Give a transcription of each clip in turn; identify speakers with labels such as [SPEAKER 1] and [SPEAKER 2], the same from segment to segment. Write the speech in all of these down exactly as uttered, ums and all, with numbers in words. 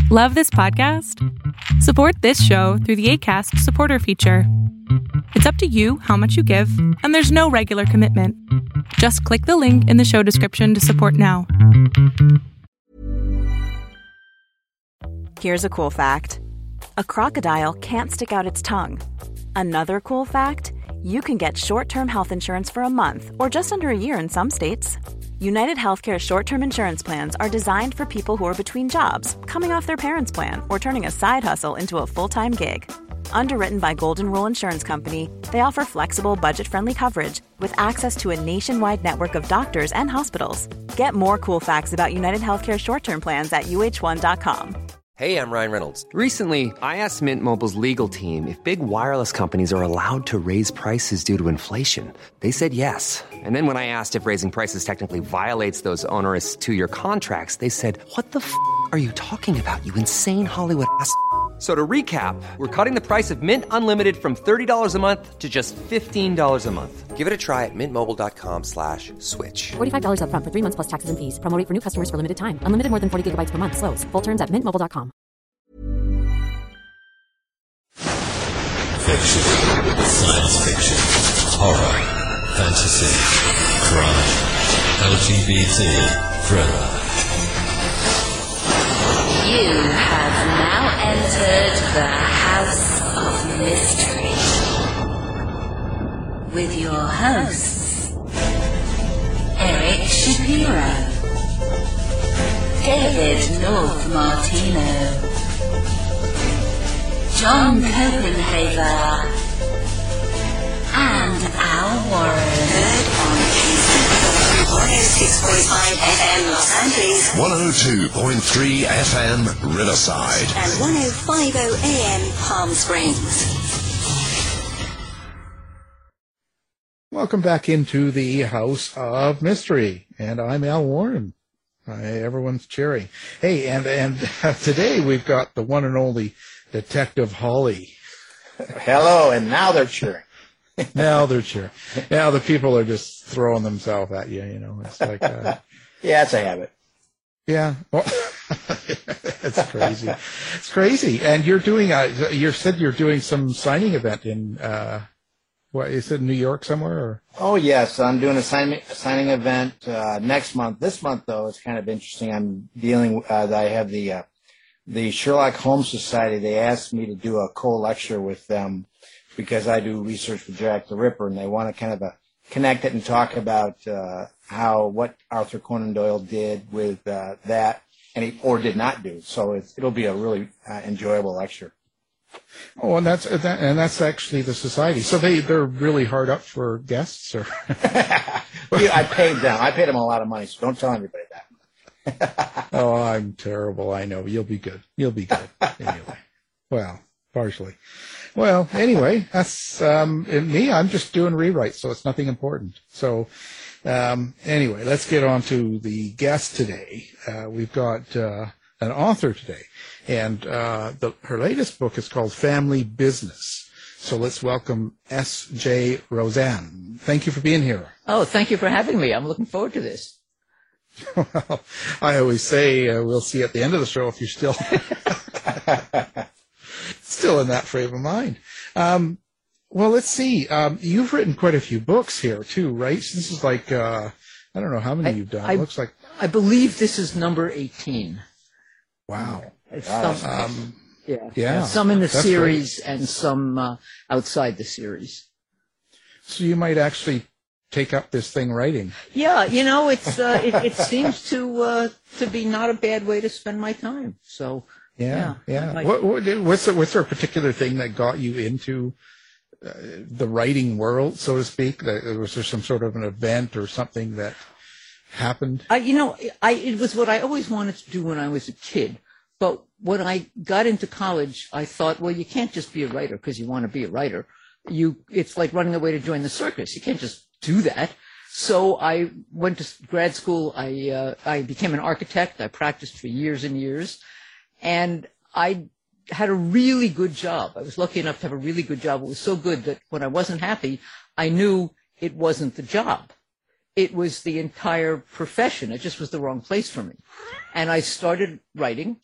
[SPEAKER 1] Love this podcast? Support this show through the Acast supporter feature. It's up to you how much you give, and there's no regular commitment. Just click the link in the show description to support now.
[SPEAKER 2] Here's a cool fact. A crocodile can't stick out its tongue. Another cool fact, you can get short-term health insurance for a month or just under a year in some states. United Healthcare short-term insurance plans are designed for people who are between jobs, coming off their parents' plan, or turning a side hustle into a full-time gig. Underwritten by Golden Rule Insurance Company, they offer flexible, budget-friendly coverage with access to a nationwide network of doctors and hospitals. Get more cool facts about United Healthcare short-term plans at U H one dot com.
[SPEAKER 3] Hey, I'm Ryan Reynolds. Recently, I asked Mint Mobile's legal team if big wireless companies are allowed to raise prices due to inflation. They said yes. And then when I asked if raising prices technically violates those onerous two-year contracts, they said, what the f*** are you talking about, you insane Hollywood ass f- So to recap, we're cutting the price of Mint Unlimited from thirty dollars a month to just fifteen dollars a month. Give it a try at mintmobile.com slash switch.
[SPEAKER 4] forty-five dollars up front for three months plus taxes and fees. Promo rate for new customers for limited time. Unlimited more than forty gigabytes per month. Slows full terms at mint mobile dot com.
[SPEAKER 5] Fiction, science fiction, horror, fantasy, crime, L G B T, thriller.
[SPEAKER 6] You have now entered the House of Mystery with your hosts, Eric Shapiro, David North Martino, John Copenhaver, and Al Warren. Heard on one oh six point five F M Los Angeles,
[SPEAKER 5] one oh two point three F M Riverside,
[SPEAKER 6] and one oh five point oh A M Palm Springs.
[SPEAKER 7] Welcome back into the House of Mystery, and I'm Al Warren. Hi, everyone's cheering. Hey, and and uh, today we've got the one and only Detective Holly.
[SPEAKER 8] Hello, and now they're cheering.
[SPEAKER 7] Now they're cheering. Now the people are just throwing themselves at you, you know. It's like... Uh,
[SPEAKER 8] yeah, it's a habit.
[SPEAKER 7] Yeah. Well, it's crazy. It's crazy. And you're doing... A, you said you're doing some signing event in... Uh, what, is it New York somewhere? Or?
[SPEAKER 8] Oh, yes. I'm doing a signing, signing event uh, next month. This month, though, it's kind of interesting. I'm dealing... Uh, I have the... Uh, the Sherlock Holmes Society. They asked me to do a co-lecture with them because I do research for Jack the Ripper, and they want to kind of uh, connect it and talk about uh, how what Arthur Conan Doyle did with uh, that, and he or did not do. So it's, it'll be a really uh, enjoyable lecture.
[SPEAKER 7] Oh, and that's that, and that's actually the society. So they they're really hard up for guests, or
[SPEAKER 8] yeah, I paid them. I paid them a lot of money, so don't tell anybody that.
[SPEAKER 7] Oh, I'm terrible. I know. You'll be good. You'll be good. Anyway. Well, partially. Well, anyway, that's um, me. I'm just doing rewrites, so it's nothing important. So, um, anyway, let's get on to the guest today. Uh, we've got uh, an author today, and uh, the, her latest book is called Family Business. So let's welcome S J Roseanne. Thank you for being here.
[SPEAKER 9] Oh, thank you for having me. I'm looking forward to this.
[SPEAKER 7] Well, I always say uh, we'll see at the end of the show if you're still still in that frame of mind. Um, well, let's see. Um, you've written quite a few books here too, right? This is like uh, I don't know how many I, you've done.
[SPEAKER 9] I,
[SPEAKER 7] it looks like
[SPEAKER 9] I believe this is number eighteen.
[SPEAKER 7] Wow.
[SPEAKER 9] Some,
[SPEAKER 7] um,
[SPEAKER 9] yeah.
[SPEAKER 7] yeah.
[SPEAKER 9] Some in the
[SPEAKER 7] That's
[SPEAKER 9] series
[SPEAKER 7] great.
[SPEAKER 9] And some uh, outside the series.
[SPEAKER 7] So you might actually take up this thing writing.
[SPEAKER 9] Yeah, you know, it's uh, it, it seems to uh, to be not a bad way to spend my time. So
[SPEAKER 7] yeah,
[SPEAKER 9] yeah.
[SPEAKER 7] yeah.
[SPEAKER 9] Like,
[SPEAKER 7] what, what, was there was there a particular thing that got you into uh, the writing world, so to speak? That, was there some sort of an event or something that happened?
[SPEAKER 9] I, you know, I it was what I always wanted to do when I was a kid. But when I got into college, I thought, well, you can't just be a writer because you want to be a writer. You, it's like running away to join the circus. You can't just do that. So I went to grad school. I uh, I became an architect. I practiced for years and years, and I had a really good job. I was lucky enough to have a really good job. It was so good that when I wasn't happy, I knew it wasn't the job. It was the entire profession. It just was the wrong place for me. And I started writing,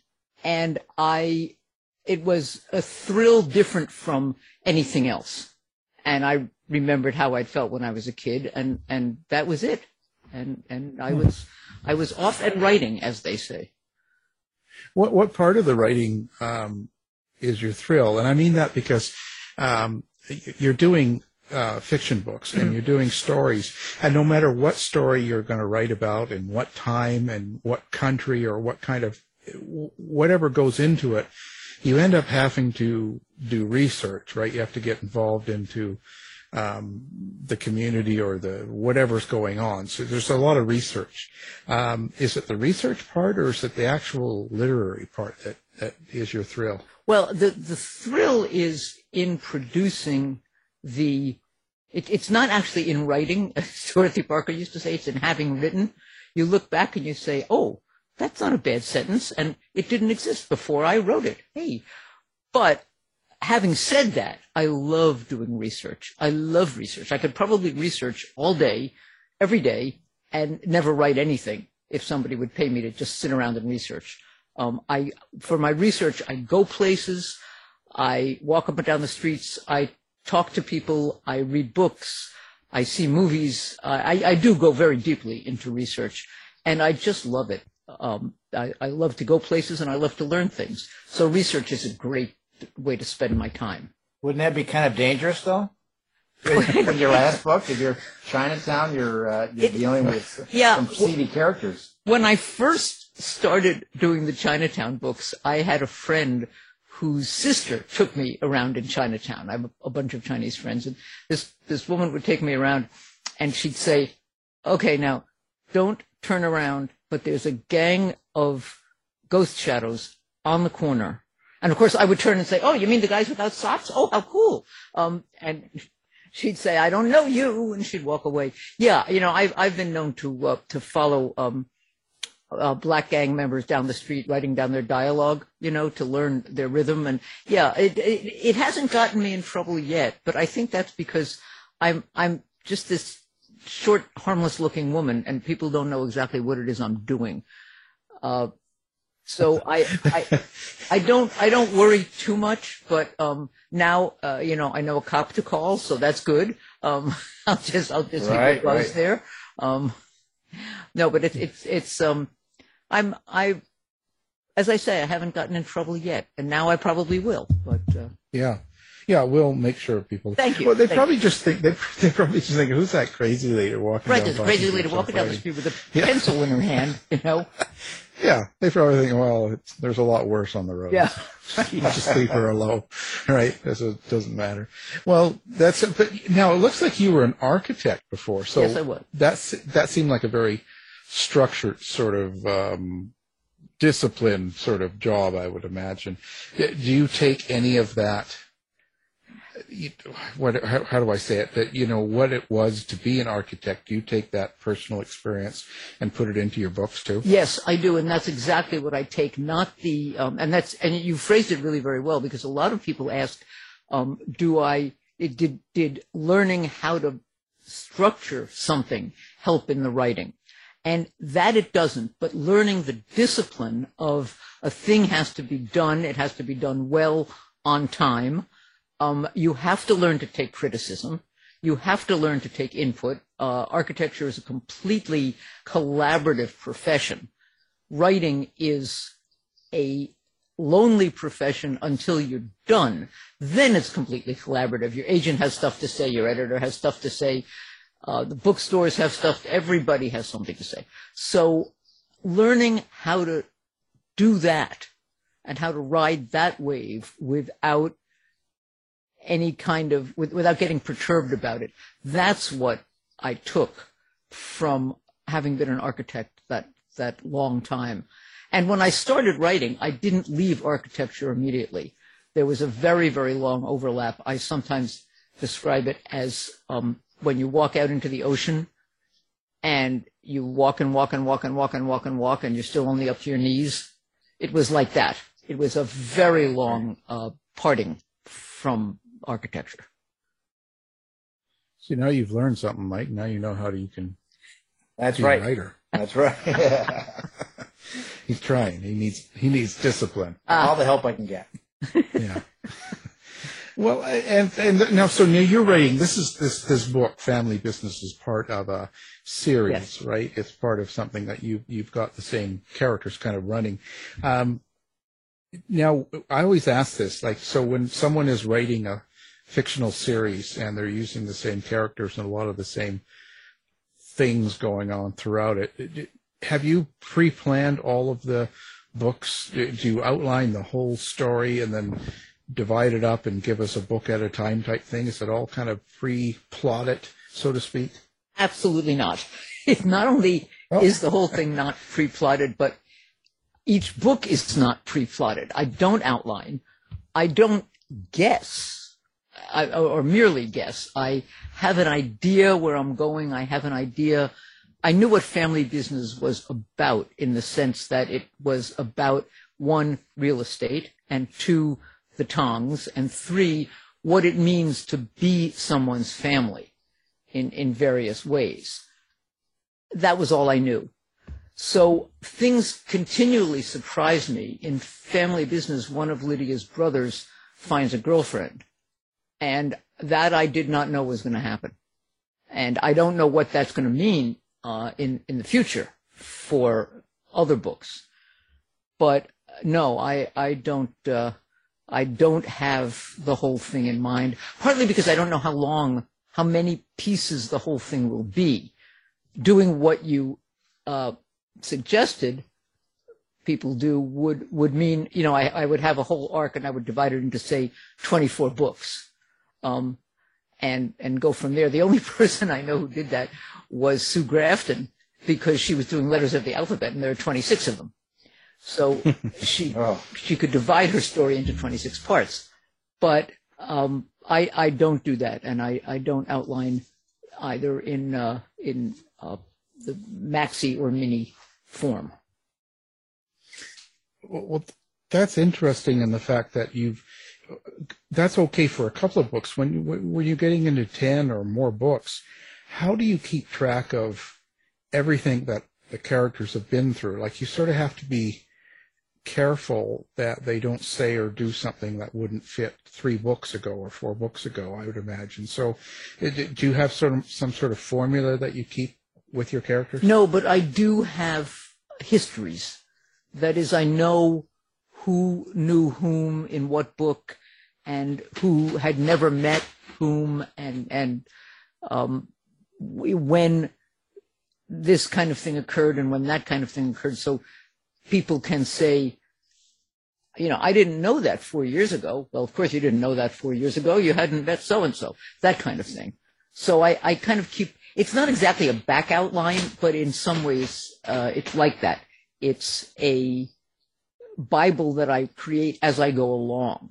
[SPEAKER 9] and I, it was a thrill different from anything else. And I remembered how I'd felt when I was a kid, and, and that was it. And, and I was, I was off and writing, as they say.
[SPEAKER 7] What, what part of the writing, um, is your thrill? And I mean that because, um, you're doing, uh, fiction books and you're doing stories, and no matter what story you're going to write about and what time and what country or what kind of, whatever goes into it, you end up having to do research, right? You have to get involved into um, the community or the whatever's going on. So there's a lot of research. Um, is it the research part, or is it the actual literary part that, that is your thrill?
[SPEAKER 9] Well, the, the thrill is in producing the, it, it's not actually in writing, as Dorothy Parker used to say, it's in having written. You look back and you say, oh, that's not a bad sentence, and it didn't exist before I wrote it. Hey, but having said that, I love doing research. I love research. I could probably research all day, every day, and never write anything if somebody would pay me to just sit around and research. Um, I, for my research, I go places, I walk up and down the streets, I talk to people, I read books, I see movies. Uh, I, I do go very deeply into research, and I just love it. Um, I, I love to go places, and I love to learn things. So research is a great way to spend my time.
[SPEAKER 8] Wouldn't that be kind of dangerous, though? In your last book, if you're Chinatown, you're, uh, you're it, dealing with
[SPEAKER 9] yeah,
[SPEAKER 8] some seedy characters.
[SPEAKER 9] When I first started doing the Chinatown books, I had a friend whose sister took me around in Chinatown. I have a, a bunch of Chinese friends, and this, this woman would take me around, and she'd say, okay, now, don't turn around, but there's a gang of ghost shadows on the corner. And of course I would turn and say, oh, you mean the guys without socks? Oh, how cool. Um, and she'd say, I don't know you. And she'd walk away. Yeah. You know, I've, I've been known to, uh, to follow, um, uh, black gang members down the street, writing down their dialogue, you know, to learn their rhythm. And yeah, it, it, it hasn't gotten me in trouble yet, but I think that's because I'm, I'm just this short, harmless-looking woman, and people don't know exactly what it is I'm doing. Uh, so I, I, I don't, I don't worry too much. But um, now, uh, you know, I know a cop to call, so that's good. Um, I'll just, I'll just
[SPEAKER 8] right,
[SPEAKER 9] keep a buzz
[SPEAKER 8] right.
[SPEAKER 9] there. Um, no, but it's, it's, it's. Um, I'm, I, as I say, I haven't gotten in trouble yet, and now I probably will. But uh,
[SPEAKER 7] yeah. Yeah, we'll make sure people.
[SPEAKER 9] Thank you.
[SPEAKER 7] Well, they
[SPEAKER 9] Thank
[SPEAKER 7] probably
[SPEAKER 9] you.
[SPEAKER 7] just think they they probably just think, who's that crazy lady walking
[SPEAKER 9] right,
[SPEAKER 7] down?
[SPEAKER 9] there's a crazy lady walking down the street with a
[SPEAKER 7] yeah.
[SPEAKER 9] pencil in her hand, you know.
[SPEAKER 7] Yeah, they probably think, well, it's, there's a lot worse on the road.
[SPEAKER 9] Yeah,
[SPEAKER 7] just leave her alone, right? So it doesn't matter. Well, that's it. But now it looks like you were an architect before, so
[SPEAKER 9] yes, I was.
[SPEAKER 7] That's that seemed like a very structured sort of um, disciplined sort of job, I would imagine. Do you take any of that? You, what, how, how do I say it? That, you know, what it was to be an architect, do you take that personal experience and put it into your books too?
[SPEAKER 9] Yes, I do, and that's exactly what I take. Not the, um, and that's, and you phrased it really very well, because a lot of people ask, um, do I, it, did did learning how to structure something help in the writing? And that it doesn't, but learning the discipline of a thing has to be done, it has to be done well, on time. Um, you have to learn to take criticism. You have to learn to take input. Uh, architecture is a completely collaborative profession. Writing is a lonely profession until you're done. Then it's completely collaborative. Your agent has stuff to say. Your editor has stuff to say. Uh, the bookstores have stuff. Everybody has something to say. So learning how to do that and how to ride that wave without any kind of, with, without getting perturbed about it. That's what I took from having been an architect that, that long time. And when I started writing, I didn't leave architecture immediately. There was a very, very long overlap. I sometimes describe it as um, when you walk out into the ocean and you walk and walk and walk and walk and walk and walk and you're still only up to your knees. It was like that. It was a very long uh, parting from architecture.
[SPEAKER 7] So now you've learned something, Mike. Now you know how to, you can
[SPEAKER 8] That's
[SPEAKER 7] be
[SPEAKER 8] right.
[SPEAKER 7] a writer.
[SPEAKER 8] That's right.
[SPEAKER 7] He's trying. He needs he needs discipline.
[SPEAKER 8] Uh, All the help I can get.
[SPEAKER 7] Yeah. Well, and and now, so now you're writing. This is this this book, Family Business, is part of a series,
[SPEAKER 9] Yes.
[SPEAKER 7] right? It's part of something that you you've got the same characters kind of running. Um, now, I always ask this, like, so when someone is writing a fictional series and they're using the same characters and a lot of the same things going on throughout it, have you pre-planned all of the books? Do you outline the whole story and then divide it up and give us a book at a time type thing? Is it all kind of pre-plotted, so to speak?
[SPEAKER 9] Absolutely not. It not only
[SPEAKER 7] Oh.
[SPEAKER 9] is the whole thing not pre-plotted, but each book is not pre-plotted. I don't outline. I don't guess, I, or merely guess. I have an idea where I'm going. I have an idea. I knew what Family Business was about, in the sense that it was about, one, real estate, and two, the Tongs, and three, what it means to be someone's family in, in various ways. That was all I knew. So things continually surprised me. In Family Business, one of Lydia's brothers finds a girlfriend, and that I did not know was going to happen. And I don't know what that's going to mean uh, in, in the future for other books. But no, I, I don't... Uh, I don't have the whole thing in mind, partly because I don't know how long, how many pieces the whole thing will be. Doing what you uh, suggested people do would, would mean, you know, I, I would have a whole arc and I would divide it into, say, twenty-four books, um, and, and go from there. The only person I know who did that was Sue Grafton, because she was doing Letters of the Alphabet, and there are twenty-six of them. So she
[SPEAKER 8] Oh.
[SPEAKER 9] she could divide her story into twenty-six parts. But um, I I don't do that, and I, I don't outline either in uh, in uh, the maxi or mini form.
[SPEAKER 7] Well, that's interesting in the fact that you've, that's okay for a couple of books. When, you, when you're getting into ten or more books, how do you keep track of everything that the characters have been through? Like, you sort of have to be careful that they don't say or do something that wouldn't fit three books ago or four books ago, I would imagine. So it, do you have sort of some sort of formula that you keep with your characters?
[SPEAKER 9] No, but I do have histories. That is, I know who knew whom in what book, and who had never met whom, and and um, when this kind of thing occurred and when that kind of thing occurred. So people can say, you know, I didn't know that four years ago. Well, of course you didn't know that four years ago. You hadn't met so-and-so, that kind of thing. So I, I kind of keep, it's not exactly a back outline, but in some ways uh, it's like that. It's a Bible that I create as I go along.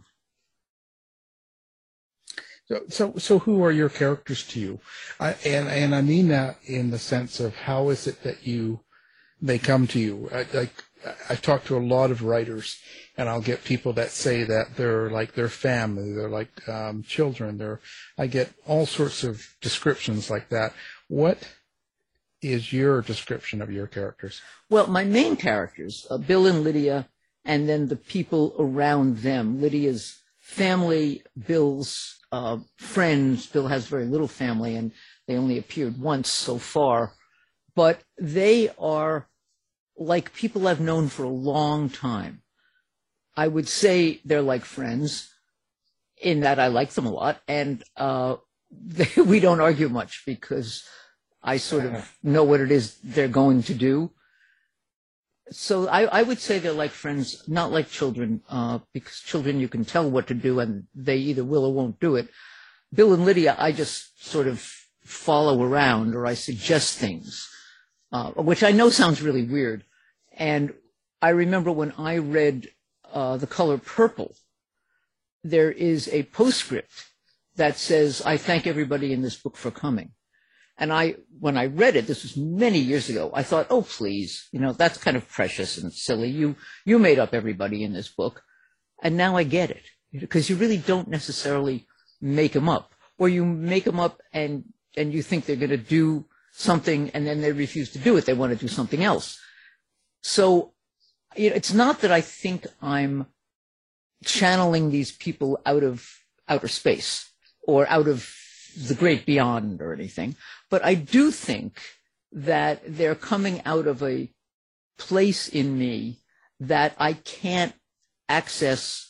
[SPEAKER 7] So, so, so who are your characters to you? I, and and I mean that in the sense of, how is it that you they come to you? I, like, I've talked to a lot of writers, and I'll get people that say that they're like their family, they're like um, children. They're, I get all sorts of descriptions like that. What is your description of your characters?
[SPEAKER 9] Well, my main characters, uh, Bill and Lydia, and then the people around them. Lydia's family, Bill's uh, friends. Bill has very little family, and they only appeared once so far. But they are like people I've known for a long time. I would say they're like friends, in that I like them a lot, and uh, they, we don't argue much because I sort of know what it is they're going to do. So I, I would say they're like friends, not like children, uh, because children you can tell what to do and they either will or won't do it. Bill and Lydia, I just sort of follow around, or I suggest things, uh, which I know sounds really weird. And I remember when I read uh, The Color Purple, there is a postscript that says, "I thank everybody in this book for coming." And I, when I read it, this was many years ago, I thought, oh, please, you know, that's kind of precious and silly. You, you made up everybody in this book. And now I get it, because you really don't necessarily make them up, or you make them up and, and you think they're going to do something and then they refuse to do it. They want to do something else. So you know, it's not that I think I'm channeling these people out of outer space or out of the great beyond or anything, but I do think that they're coming out of a place in me that I can't access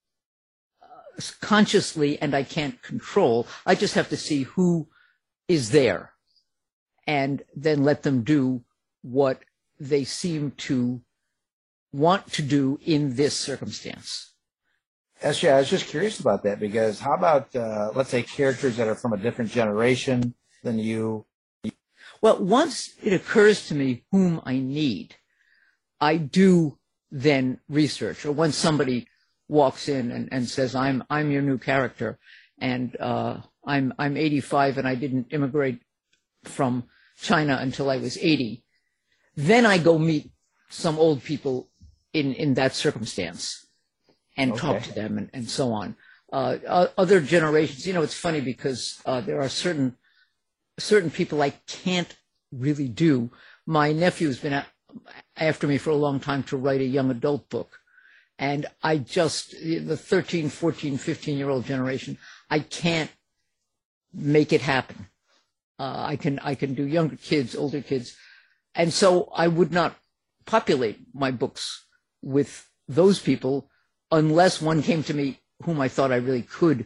[SPEAKER 9] uh, consciously and I can't control. I just have to see who is there and then let them do what they seem to want to do in this circumstance.
[SPEAKER 8] Actually, I was just curious about that because how about, uh, let's say, characters that are from a different generation than you?
[SPEAKER 9] Well, once it occurs to me whom I need, I do then research. Or when somebody walks in and, and says, I'm I'm your new character, and uh, I'm I'm eighty-five and I didn't immigrate from China until I was eighty, then I go meet some old people in, in that circumstance and
[SPEAKER 8] Okay.
[SPEAKER 9] talk to them and, and so on. Uh, o- other generations, you know, it's funny because uh, there are certain certain people I can't really do. My nephew's been a- after me for a long time to write a young adult book. And I just, the thirteen, fourteen, fifteen-year-old generation, I can't make it happen. Uh, I can I can do younger kids, older kids. And so I would not populate my books with those people unless one came to me whom I thought I really could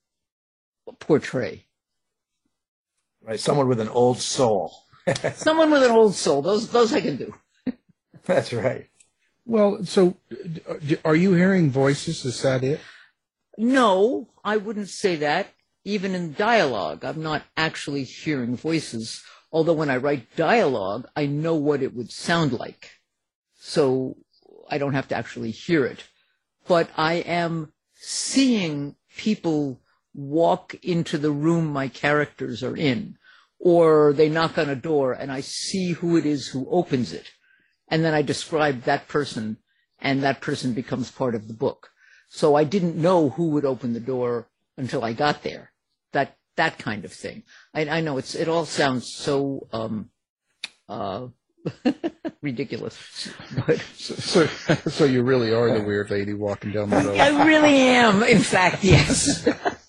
[SPEAKER 9] portray.
[SPEAKER 8] Right, someone with an old soul.
[SPEAKER 9] Someone with an old soul. Those those I can do.
[SPEAKER 8] That's right.
[SPEAKER 7] Well, so d- are you hearing voices? Is that it?
[SPEAKER 9] No, I wouldn't say that. Even in dialogue, I'm not actually hearing voices. Although when I write dialogue, I know what it would sound like. So I don't have to actually hear it. But I am seeing people walk into the room my characters are in, or they knock on a door and I see who it is who opens it. And then I describe that person, and that person becomes part of the book. So I didn't know who would open the door until I got there. That that kind of thing. I, I know it's it all sounds so um, uh, ridiculous, but
[SPEAKER 7] So, so, so you really are the weird lady walking down the road.
[SPEAKER 9] I really am. In fact, yes.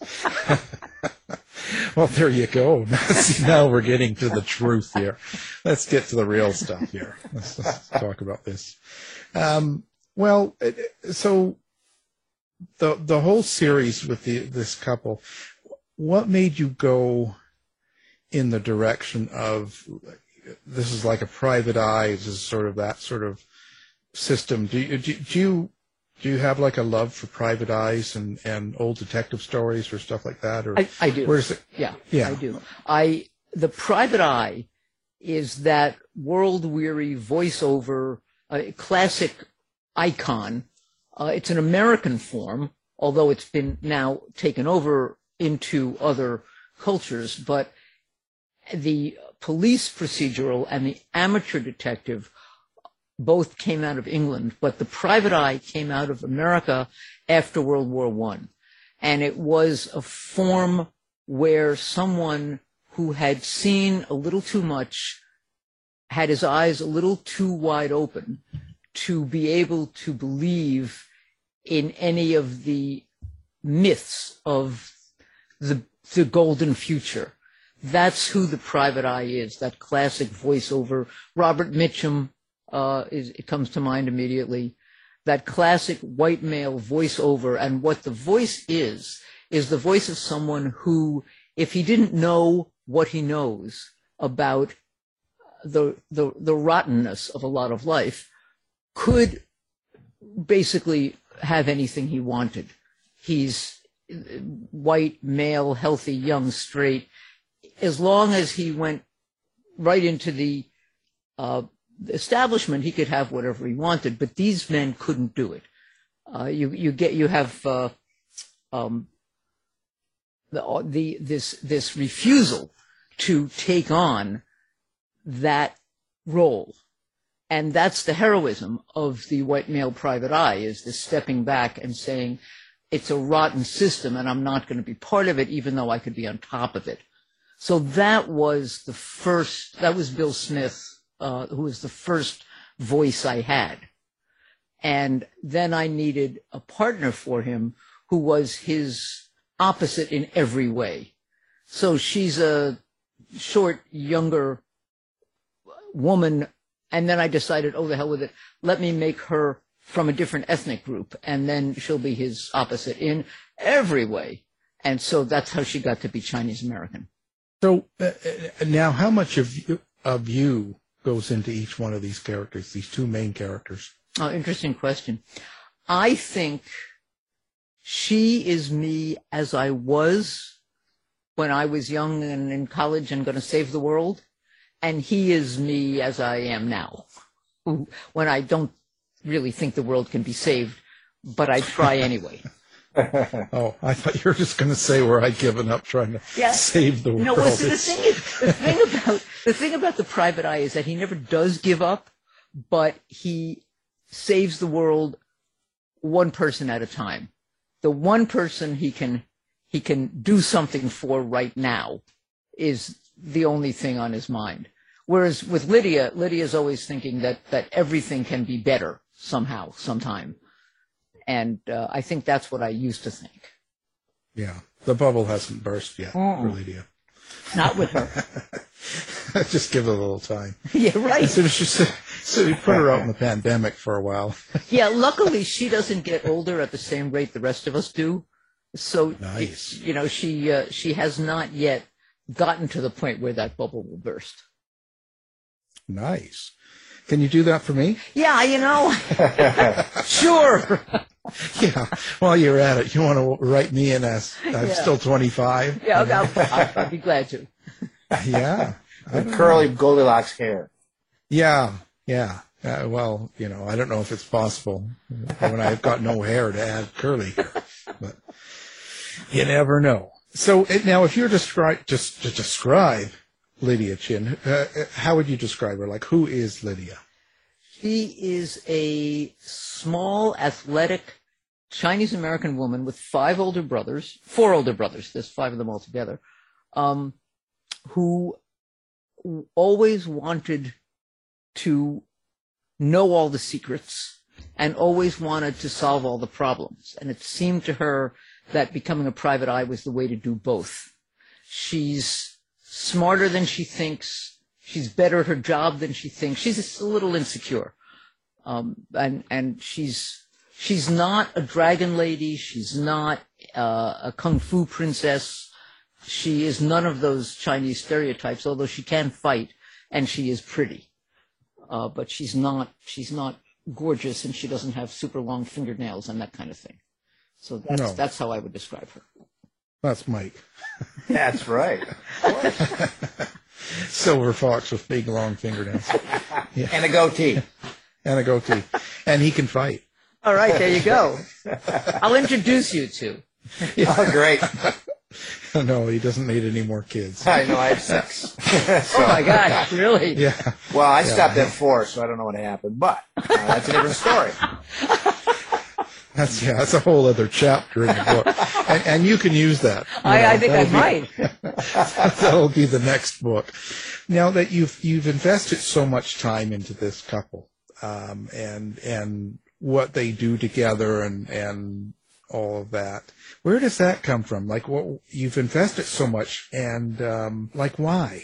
[SPEAKER 7] Well, there you go. See, now we're getting to the truth here. Let's get to the real stuff here. Let's, let's talk about this. Um, well, so the the whole series with the this couple, what made you go in the direction of this is like a private eye? This is sort of that sort of system. Do you do, do you do you have like a love for private eyes and, and old detective stories or stuff like that? Or
[SPEAKER 9] I, I do.
[SPEAKER 7] Where's it?
[SPEAKER 9] Yeah,
[SPEAKER 7] Yeah.
[SPEAKER 9] I do. I the private eye is that world-weary voiceover, uh, classic icon. Uh, it's an American form, although it's been now taken over into other cultures. But the police procedural and the amateur detective both came out of England, but the private eye came out of America after World War One. And it was a form where someone who had seen a little too much had his eyes a little too wide open to be able to believe in any of the myths of the, the golden future. That's who the private eye is, that classic voiceover. Robert Mitchum, uh, is, it comes to mind immediately. That classic white male voiceover, and what the voice is, is the voice of someone who, if he didn't know what he knows about the, the, the rottenness of a lot of life, could basically have anything he wanted. He's white, male, healthy, young, straight. As long as he went right into the uh, establishment, he could have whatever he wanted. But these men couldn't do it. Uh, you you get you have uh, um, the, the this this refusal to take on that role. And that's the heroism of the white male private eye, is this stepping back and saying, it's a rotten system and I'm not going to be part of it, even though I could be on top of it. So that was the first, that was Bill Smith, uh, who was the first voice I had. And then I needed a partner for him who was his opposite in every way. So she's a short, younger woman, and then I decided, oh, the hell with it. Let me make her from a different ethnic group, and then she'll be his opposite in every way. And so that's how she got to be Chinese American.
[SPEAKER 7] So uh, now how much of you, of you goes into each one of these characters, these two main characters?
[SPEAKER 9] Oh, interesting question. I think she is me as I was when I was young and in college and going to save the world. And he is me as I am now, when I don't really think the world can be saved, but I try anyway.
[SPEAKER 7] Oh, I thought you were just going to say where I'd given up trying to yeah. save the world.
[SPEAKER 9] No, well, see, the thing is, the thing about the thing about the Private Eye is that he never does give up, but he saves the world one person at a time. The one person he can he can do something for right now is the only thing on his mind. Whereas with Lydia, Lydia's always thinking that that everything can be better somehow, sometime. And uh, I think that's what I used to think.
[SPEAKER 7] Yeah, the bubble hasn't burst yet mm. for Lydia.
[SPEAKER 9] Not with her.
[SPEAKER 7] Just give it a little time.
[SPEAKER 9] Yeah, right.
[SPEAKER 7] As soon as she, so we put her out in the pandemic for a while.
[SPEAKER 9] Yeah, luckily she doesn't get older at the same rate the rest of us do. So,
[SPEAKER 7] nice.
[SPEAKER 9] You know, she uh, she has not yet gotten to the point where that bubble will burst.
[SPEAKER 7] Nice. Can you do that for me?
[SPEAKER 9] Yeah, you know. Sure.
[SPEAKER 7] Yeah. While you're at it, you want to write me in as I'm yeah. still twenty-five?
[SPEAKER 9] Yeah, I'll, I'll, I'll be glad to.
[SPEAKER 7] Yeah.
[SPEAKER 8] With curly know. Goldilocks hair.
[SPEAKER 7] Yeah. Yeah. Uh, well, you know, I don't know if it's possible when I've got no hair to add curly hair, but you never know. So now, if you're describe just to describe Lydia Chin, uh, how would you describe her? Like, who is Lydia?
[SPEAKER 9] She is a small, athletic Chinese-American woman with five older brothers, four older brothers, there's five of them altogether, um, who always wanted to know all the secrets and always wanted to solve all the problems. And it seemed to her that becoming a private eye was the way to do both. She's smarter than she thinks. She's better at her job than she thinks. She's a little insecure. Um, and, and she's, she's not a dragon lady. She's not uh, a kung fu princess. She is none of those Chinese stereotypes, although she can fight and she is pretty. Uh, but she's not, she's not gorgeous and she doesn't have super long fingernails and that kind of thing. So that's, no. that's how I would describe her.
[SPEAKER 7] That's Mike.
[SPEAKER 8] That's right.
[SPEAKER 7] Silver fox with big long fingernails.
[SPEAKER 8] Yeah. And a goatee.
[SPEAKER 7] And a goatee. And he can fight.
[SPEAKER 9] All right, there you go. I'll introduce you to.
[SPEAKER 8] Yeah. Oh, great.
[SPEAKER 7] No, he doesn't need any more kids.
[SPEAKER 8] I know, I have six. So,
[SPEAKER 9] oh, my God, really?
[SPEAKER 7] Yeah.
[SPEAKER 8] Well, I
[SPEAKER 7] yeah.
[SPEAKER 8] stopped at four, so I don't know what happened, but uh, that's a different story.
[SPEAKER 7] That's, yeah, that's a whole other chapter in the book. And, and you can use that.
[SPEAKER 9] I,
[SPEAKER 7] know,
[SPEAKER 9] I think I might.
[SPEAKER 7] That'll be the next book. Now that you've, you've invested so much time into this couple, um, and, and what they do together and, and all of that, where does that come from? Like, what, you've invested so much and, um, like, why?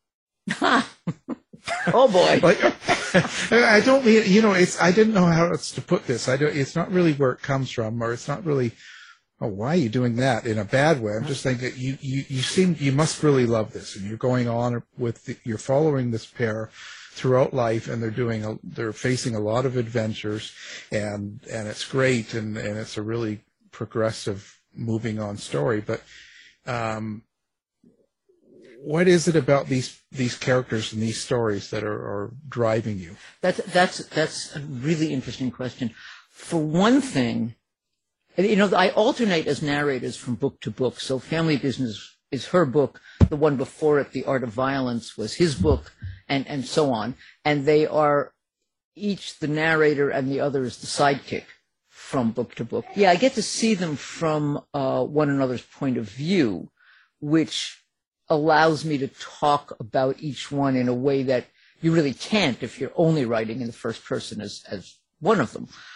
[SPEAKER 9] Oh boy!
[SPEAKER 7] Like, I don't mean, you know, it's. I didn't know how else to put this. I don't. It's not really where it comes from, or it's not really. Oh, why are you doing that in a bad way? I'm just thinking you, you, you seem you must really love this, and you're going on with the, you're following this pair throughout life, and they're doing a, they're facing a lot of adventures, and and it's great, and and it's a really progressive, moving on story, but. Um, What is it about these these characters and these stories that are, are driving you?
[SPEAKER 9] That's that's that's a really interesting question. For one thing, you know, I alternate as narrators from book to book. So Family Business is her book. The one before it, The Art of Violence, was his book, and and so on. And they are each the narrator and the other is the sidekick from book to book. Yeah, I get to see them from uh, one another's point of view, which allows me to talk about each one in a way that you really can't if you're only writing in the first person as, as one of them.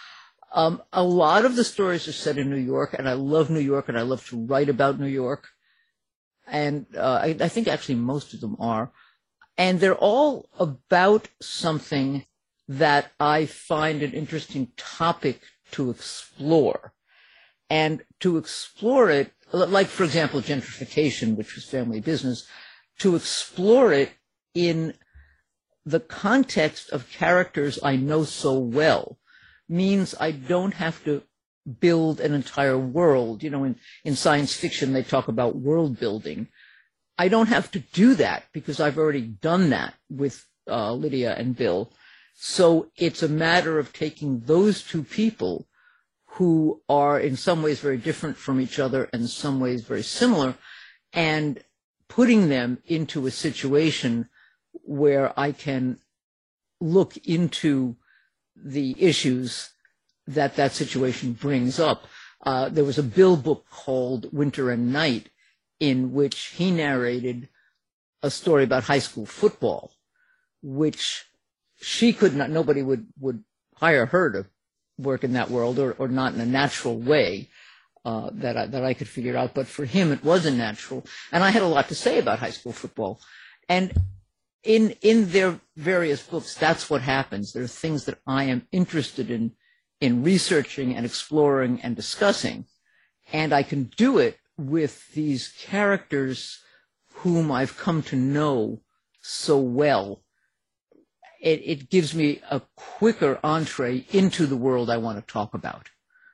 [SPEAKER 9] Um, a lot of the stories are set in New York, and I love New York, and I love to write about New York. And uh, I, I think actually most of them are. And they're all about something that I find an interesting topic to explore. And to explore it, like, for example, gentrification, which was family business, to explore it in the context of characters I know so well means I don't have to build an entire world. You know, in, in science fiction, they talk about world building. I don't have to do that because I've already done that with uh, Lydia and Bill. So it's a matter of taking those two people who are in some ways very different from each other and in some ways very similar, and putting them into a situation where I can look into the issues that that situation brings up. Uh, there was a Bill book called Winter and Night in which he narrated a story about high school football, which she could not, nobody would, would hire her to work in that world, or, or not in a natural way uh, that I, that I could figure out. But for him, it wasn't natural. And I had a lot to say about high school football. And in, in their various books, that's what happens. There are things that I am interested in, in researching and exploring and discussing. And I can do it with these characters whom I've come to know so well. It, it gives me a quicker entree into the world I want to talk about.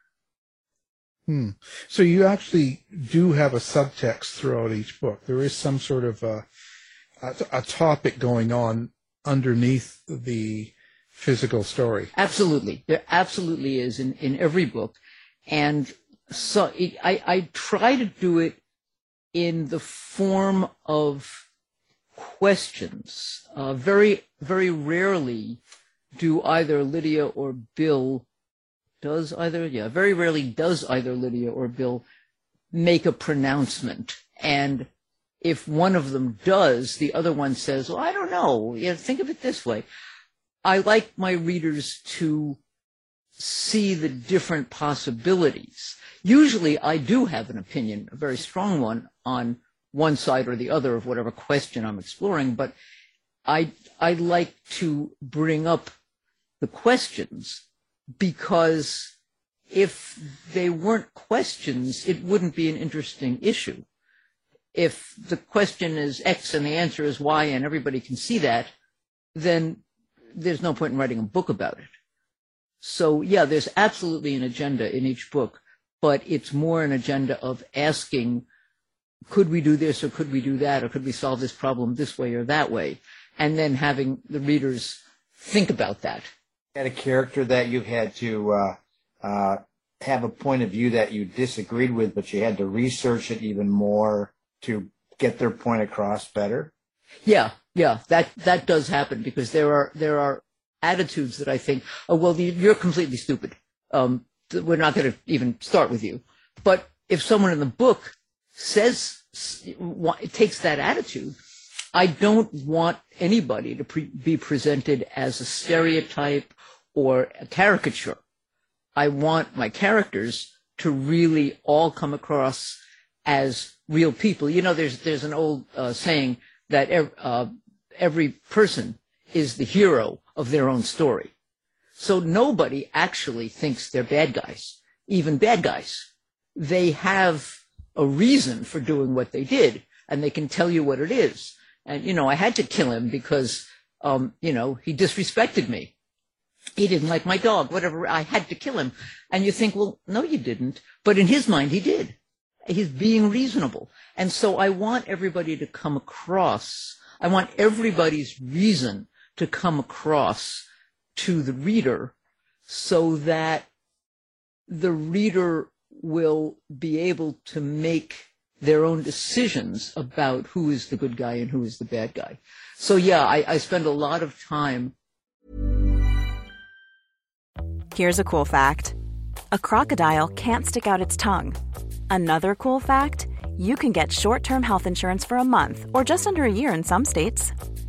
[SPEAKER 7] Hmm. So you actually do have a subtext throughout each book. There is some sort of a, a, a topic going on underneath the physical story.
[SPEAKER 9] Absolutely. There absolutely is in, in every book. And so it, I, I try to do it in the form of questions. Uh, very, very rarely do either Lydia or Bill, does either, yeah, very rarely does either Lydia or Bill make a pronouncement. And if one of them does, the other one says, well, I don't know, yeah, think of it this way. I like my readers to see the different possibilities. Usually I do have an opinion, a very strong one, on one side or the other of whatever question I'm exploring, but I I like to bring up the questions, because if they weren't questions, it wouldn't be an interesting issue. If the question is X and the answer is Y and everybody can see that, then there's no point in writing a book about it. So yeah, there's absolutely an agenda in each book, but it's more an agenda of asking, could we do this or could we do that, or could we solve this problem this way or that way? And then having the readers think about that.
[SPEAKER 8] Had a character that you had to uh, uh, have a point of view that you disagreed with, but you had to research it even more to get their point across better?
[SPEAKER 9] Yeah, yeah, that, that does happen, because there are there are attitudes that I think, oh, well, you're completely stupid. Um, we're not going to even start with you. But if someone in the book says, takes that attitude, I don't want anybody to pre- be presented as a stereotype or a caricature. I want my characters to really all come across as real people. You know, there's there's an old uh, saying that ev- uh, every person is the hero of their own story. So nobody actually thinks they're bad guys, even bad guys. They have a reason for doing what they did, and they can tell you what it is. And, you know, I had to kill him because, um, you know, he disrespected me. He didn't like my dog, whatever. I had to kill him. And you think, well, no, you didn't. But in his mind, he did. He's being reasonable. And so I want everybody to come across, I want everybody's reason to come across to the reader, so that the reader will be able to make their own decisions about who is the good guy and who is the bad guy. So yeah, I, I spend a lot of time.
[SPEAKER 2] Here's a cool fact. A crocodile can't stick out its tongue. Another cool fact, you can get short-term health insurance for a month or just under a year in some states.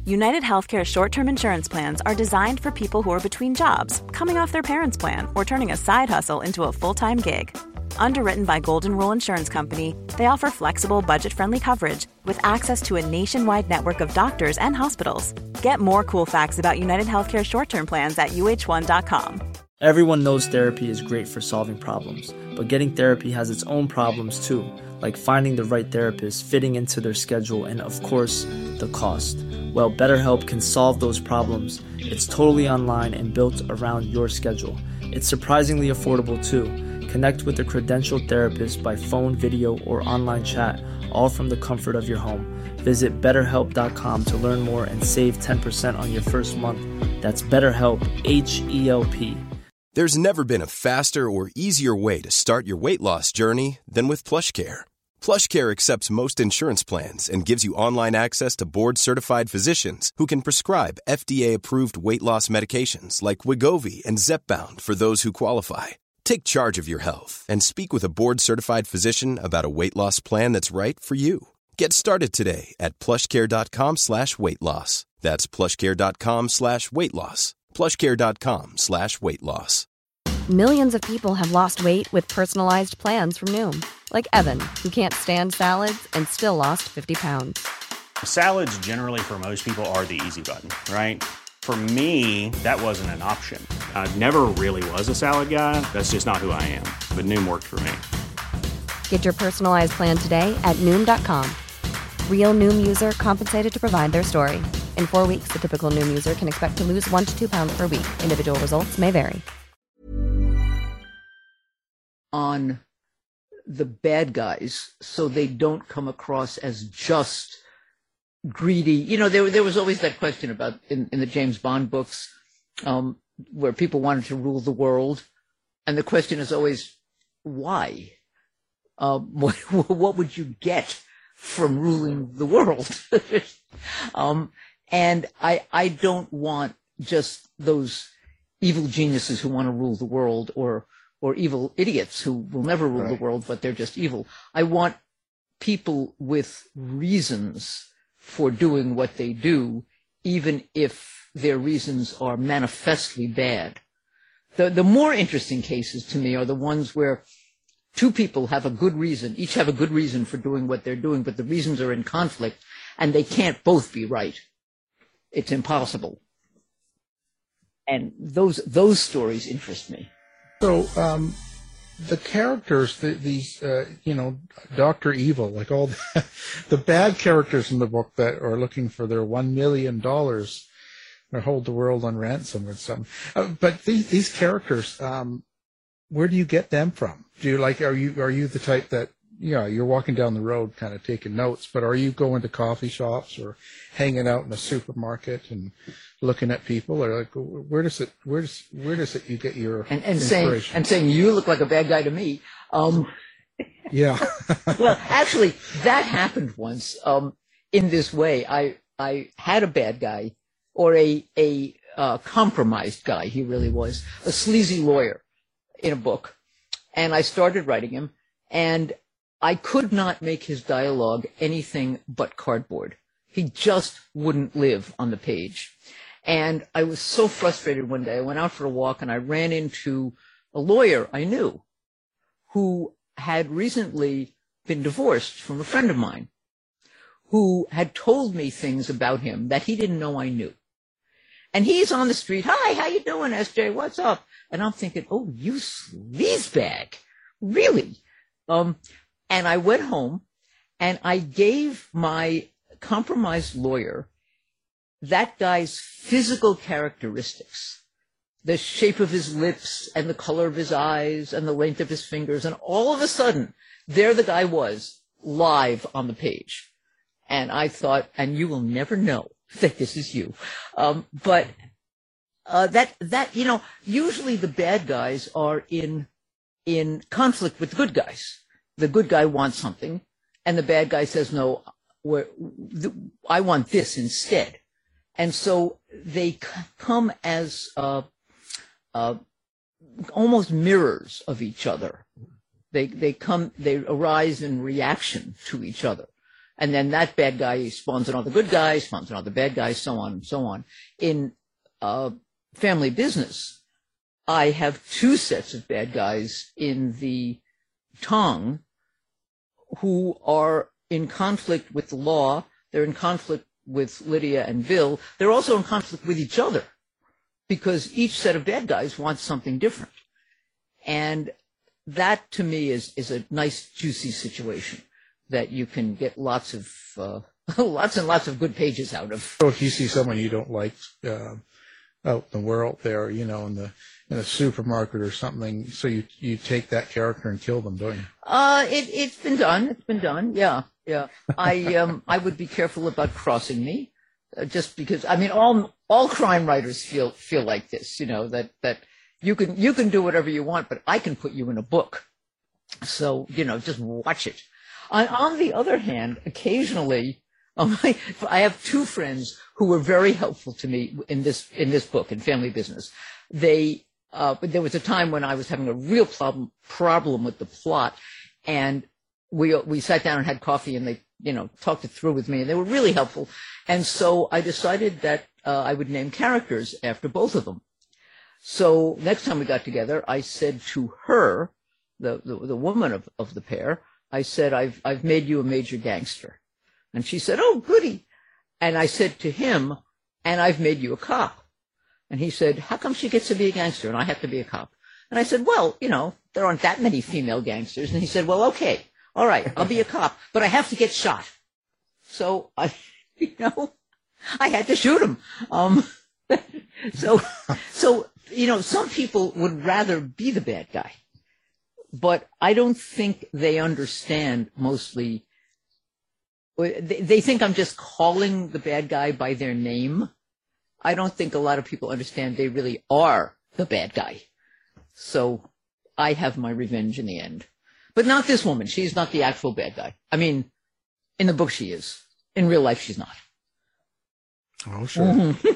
[SPEAKER 2] United Healthcare short-term insurance plans are designed for people who are between jobs, coming off their parents' plan, or turning a side hustle into a full-time gig. Underwritten by Golden Rule Insurance Company, they offer flexible, budget-friendly coverage with access to a nationwide network of doctors and hospitals. Get more cool facts about United Healthcare short-term plans at U H one dot com.
[SPEAKER 10] Everyone knows therapy is great for solving problems, but getting therapy has its own problems too, like finding the right therapist, fitting into their schedule, and of course, the cost. Well, BetterHelp can solve those problems. It's totally online and built around your schedule. It's surprisingly affordable too. Connect with a credentialed therapist by phone, video, or online chat, all from the comfort of your home. Visit better help dot com to learn more and save ten percent on your first month. That's BetterHelp, H E L P.
[SPEAKER 11] There's never been a faster or easier way to start your weight loss journey than with PlushCare. PlushCare accepts most insurance plans and gives you online access to board-certified physicians who can prescribe F D A-approved weight loss medications like Wegovy and Zepbound for those who qualify. Take charge of your health and speak with a board-certified physician about a weight loss plan that's right for you. Get started today at plushcare.com slash weight loss. That's plushcare.com slash weight loss. plushcare.com slash weight loss.
[SPEAKER 12] Millions of people have lost weight with personalized plans from Noom. Like Evan, who can't stand salads and still lost fifty pounds.
[SPEAKER 13] Salads generally for most people are the easy button, right? For me, that wasn't an option. I never really was a salad guy. That's just not who I am. But Noom worked for me.
[SPEAKER 12] Get your personalized plan today at Noom dot com. Real Noom user compensated to provide their story. In four weeks, the typical Noom user can expect to lose one to two pounds per week. Individual results may vary.
[SPEAKER 9] On the bad guys, so they don't come across as just greedy. You know, there there was always that question about in, in the James Bond books, um, where people wanted to rule the world, and the question is always why? Um, what what would you get from ruling the world? um, and I I don't want just those evil geniuses who want to rule the world, or or evil idiots who will never rule right. the world, but they're just evil. I want people with reasons for doing what they do, even if their reasons are manifestly bad. The, the more interesting cases to me are the ones where two people have a good reason, each have a good reason for doing what they're doing, but the reasons are in conflict, and they can't both be right. It's impossible. And those those stories interest me.
[SPEAKER 7] So, um, the characters, the, these, uh, you know, Doctor Evil, like all the, the bad characters in the book that are looking for their one million dollars or hold the world on ransom or something. Uh, but these, these characters, um, where do you get them from? Do you like, are you, are you the type that, yeah, you're walking down the road kind of taking notes, but are you going to coffee shops or hanging out in a supermarket and looking at people, or like, where does it, where does, where does it, you get your
[SPEAKER 9] and, and
[SPEAKER 7] inspiration?
[SPEAKER 9] saying, and saying, you look like a bad guy to me. Um,
[SPEAKER 7] yeah.
[SPEAKER 9] Well, actually, that happened once, um, in this way. I, I had a bad guy, or a, a, uh, compromised guy. He really was a sleazy lawyer in a book. And I started writing him, and I could not make his dialogue anything but cardboard. He just wouldn't live on the page. And I was so frustrated one day. I went out for a walk and I ran into a lawyer I knew who had recently been divorced from a friend of mine, who had told me things about him that he didn't know I knew. And he's on the street. Hi, how you doing, S J? What's up? And I'm thinking, oh, you sleazebag. Really? Um, and I went home and I gave my compromised lawyer that guy's physical characteristics, the shape of his lips and the color of his eyes and the length of his fingers. And all of a sudden, there the guy was, live on the page. And I thought, and you will never know that this is you. Um, but uh, that, that, you know, usually the bad guys are in, in conflict with the good guys. The good guy wants something, and the bad guy says, no, we're, I want this instead. And so they c- come as uh, uh, almost mirrors of each other. They they come they arise in reaction to each other. And then that bad guy spawns another good guy, spawns another bad guy, so on and so on. In uh, Family Business, I have two sets of bad guys in the Tong who are in conflict with the law. They're in conflict with Lydia and Bill. They're also in conflict with each other because each set of bad guys wants something different. And that, to me, is, is a nice, juicy situation that you can get lots of uh, lots and lots of good pages out of.
[SPEAKER 7] So if you see someone you don't like uh, out in the world there, you know, in the in a supermarket or something, so you you take that character and kill them, don't you?
[SPEAKER 9] Uh, it it's been done. It's been done. Yeah, yeah. I um I would be careful about crossing me, uh, just because I mean all all crime writers feel feel like this, you know, that that you can you can do whatever you want, but I can put you in a book. So you know, just watch it. On, on the other hand, occasionally, um, I, I have two friends who were very helpful to me in this in this book, in Family Business. They, uh, but there was a time when I was having a real problem problem with the plot, and we we sat down and had coffee, and they, you know, talked it through with me, and they were really helpful. And so I decided that uh, I would name characters after both of them. So next time we got together, I said to her, the the, the woman of, of the pair, I said, I've, I've made you a major gangster. And she said, oh, goody. And I said to him, and I've made you a cop. And he said, how come she gets to be a gangster and I have to be a cop? And I said, well, you know, there aren't that many female gangsters. And he said, well, okay, all right, I'll be a cop, but I have to get shot. So I, you know, I had to shoot him. Um, so, so, you know, some people would rather be the bad guy. But I don't think they understand mostly. They think I'm just calling the bad guy by their name. I don't think a lot of people understand they really are the bad guy. So I have my revenge in the end. But not this woman. She's not the actual bad guy. I mean, in the book she is. In real life she's not.
[SPEAKER 7] Oh, sure.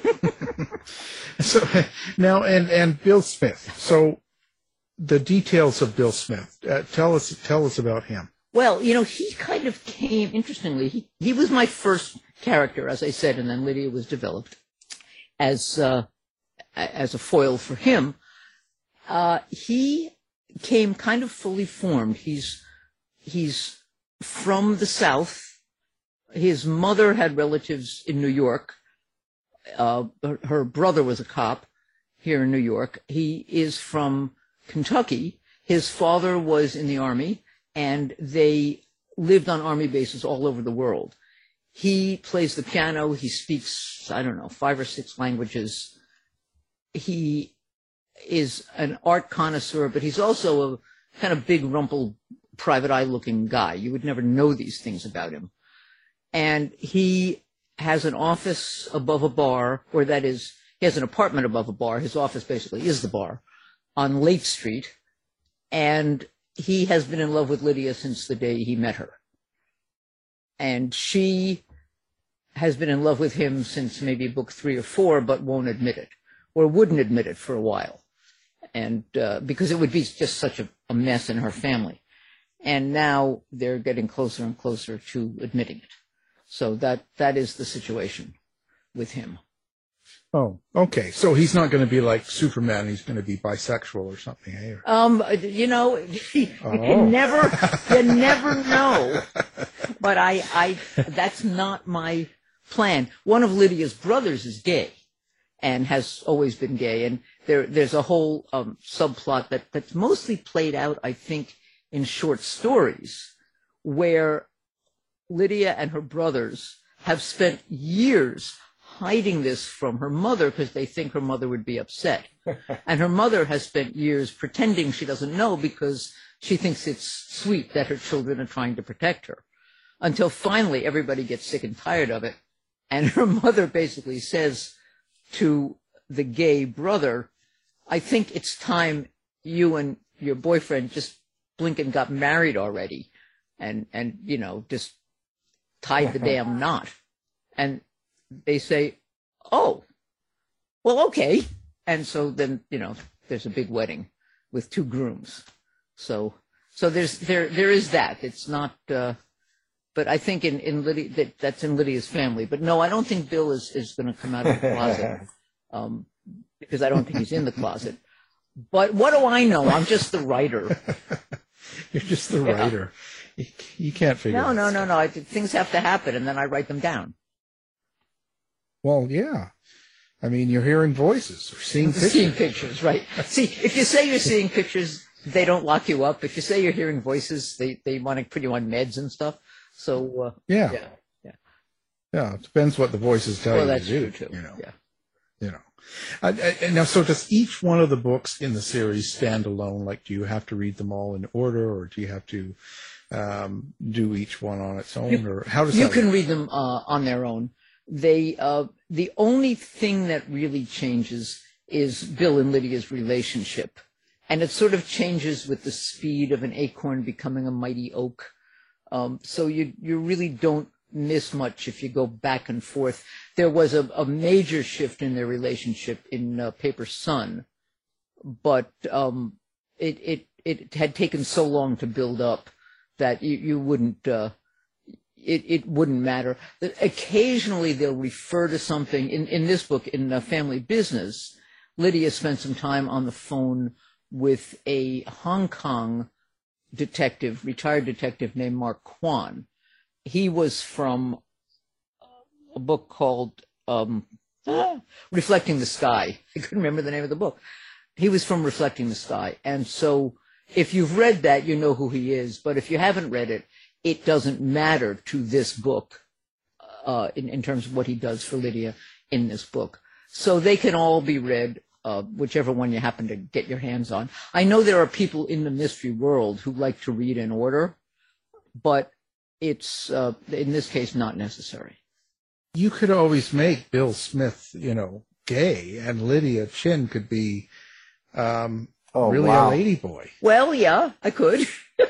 [SPEAKER 7] Mm-hmm. So now, and, and Bill Smith. So the details of Bill Smith. Uh, tell us, tell us about him.
[SPEAKER 9] Well, you know, he kind of came, interestingly, he, he was my first character, as I said, and then Lydia was developed as, uh, as a foil for him. Uh, he came kind of fully formed. He's, he's from the South. His mother had relatives in New York. Uh, her, her brother was a cop here in New York. He is from Kentucky. His father was in the Army, and they lived on Army bases all over the world. He plays the piano. He speaks, I don't know, five or six languages. He is an art connoisseur, but he's also a kind of big, rumpled, private eye-looking guy. You would never know these things about him. And he has an office above a bar, or that is, he has an apartment above a bar. His office basically is the bar, on Lake Street, and he has been in love with Lydia since the day he met her. And she has been in love with him since maybe book three or four, but won't admit it, or wouldn't admit it for a while, and uh, because it would be just such a, a mess in her family. And now they're getting closer and closer to admitting it. So that that is the situation with him.
[SPEAKER 7] Oh, okay. So he's not going to be like Superman. He's going to be bisexual or something, eh?
[SPEAKER 9] Um, you know, you
[SPEAKER 7] Oh.
[SPEAKER 9] can never, you never know. But I, I, that's not my plan. One of Lydia's brothers is gay, and has always been gay. And there, there's a whole um, subplot that that's mostly played out, I think, in short stories, where Lydia and her brothers have spent years hiding this from her mother because they think her mother would be upset. And her mother has spent years pretending she doesn't know because she thinks it's sweet that her children are trying to protect her. Until finally everybody gets sick and tired of it. And her mother basically says to the gay brother, I think it's time you and your boyfriend just blink and got married already. And, and you know, just tied the damn knot. And they say, oh, well, okay. And so then, you know, there's a big wedding with two grooms. So, so there's, there, there is that. It's not, uh, but I think in, in Lydia, that, that's in Lydia's family. But no, I don't think Bill is, is going to come out of the closet, um, because I don't think he's in the closet. But what do I know? I'm just the writer.
[SPEAKER 7] You're just the writer. Yeah. You, you can't figure.
[SPEAKER 9] No, no, no, no. I, things have to happen, and then I write them down.
[SPEAKER 7] Well, yeah. I mean, you're hearing voices or seeing pictures.
[SPEAKER 9] Seeing pictures, right. See, if you say you're seeing pictures, they don't lock you up. If you say you're hearing voices, they, they want to put you on meds and stuff. So, uh,
[SPEAKER 7] yeah.
[SPEAKER 9] yeah. Yeah.
[SPEAKER 7] Yeah. It depends what the voices tell
[SPEAKER 9] well,
[SPEAKER 7] you
[SPEAKER 9] that's
[SPEAKER 7] to do.
[SPEAKER 9] True too.
[SPEAKER 7] You know.
[SPEAKER 9] Yeah.
[SPEAKER 7] You know. Uh, and now, so does each one of the books in the series stand alone? Like, do you have to read them all in order, or do you have to um, do each one on its own,
[SPEAKER 9] you,
[SPEAKER 7] or how does
[SPEAKER 9] you
[SPEAKER 7] that
[SPEAKER 9] can
[SPEAKER 7] work?
[SPEAKER 9] read them uh, on their own? They uh, the only thing that really changes is Bill and Lydia's relationship, and it sort of changes with the speed of an acorn becoming a mighty oak. Um, so you you really don't miss much if you go back and forth. There was a, a major shift in their relationship in uh, Paper Sun, but um, it, it it had taken so long to build up that you, you wouldn't uh, it it wouldn't matter. Occasionally they'll refer to something in in this book in uh, Family Business. Lydia spent some time on the phone with a Hong Kong detective, retired detective named Mark Kwan. He was from a book called um, ah, Reflecting the Sky. I couldn't remember the name of the book. He was from Reflecting the Sky. And so if you've read that, you know who he is. But if you haven't read it, it doesn't matter to this book uh, in, in terms of what he does for Lydia in this book. So they can all be read, uh, whichever one you happen to get your hands on. I know there are people in the mystery world who like to read in order, but it's, uh, in this case, not necessary.
[SPEAKER 7] You could always make Bill Smith, you know, gay, and Lydia Chin could be um,
[SPEAKER 8] oh,
[SPEAKER 7] really
[SPEAKER 8] wow.
[SPEAKER 7] a lady boy.
[SPEAKER 9] Well, yeah, I could.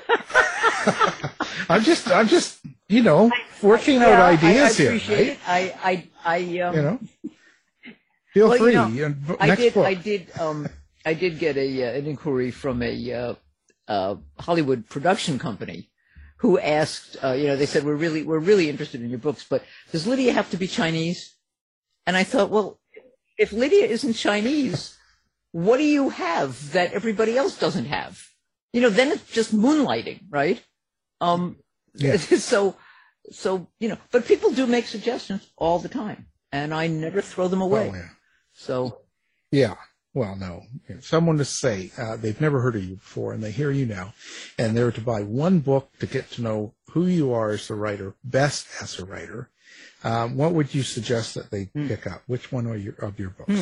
[SPEAKER 7] I'm just, I'm just, you know, working
[SPEAKER 9] yeah,
[SPEAKER 7] out ideas
[SPEAKER 9] I, I
[SPEAKER 7] here.
[SPEAKER 9] appreciate
[SPEAKER 7] Right?
[SPEAKER 9] it. I, I, I, um,
[SPEAKER 7] you know, feel
[SPEAKER 9] well,
[SPEAKER 7] free.
[SPEAKER 9] You know,
[SPEAKER 7] Next
[SPEAKER 9] I did,
[SPEAKER 7] book.
[SPEAKER 9] I did, um, I did get a uh, an inquiry from a uh, uh, Hollywood production company who asked, uh, you know, they said, we're really, we're really interested in your books, but does Lydia have to be Chinese? And I thought, well, if Lydia isn't Chinese, what do you have that everybody else doesn't have? You know, then it's just moonlighting, right? Um,
[SPEAKER 7] yeah.
[SPEAKER 9] so, so, you know, but people do make suggestions all the time, and I never throw them away.
[SPEAKER 7] Oh, yeah.
[SPEAKER 9] So,
[SPEAKER 7] yeah. Well, no. Someone to say uh, they've never heard of you before, and they hear you now, and they're to buy one book to get to know who you are as a writer, best as a writer. Um, what would you suggest that they
[SPEAKER 9] hmm.
[SPEAKER 7] pick up? Which one of your of your books?
[SPEAKER 9] Hmm.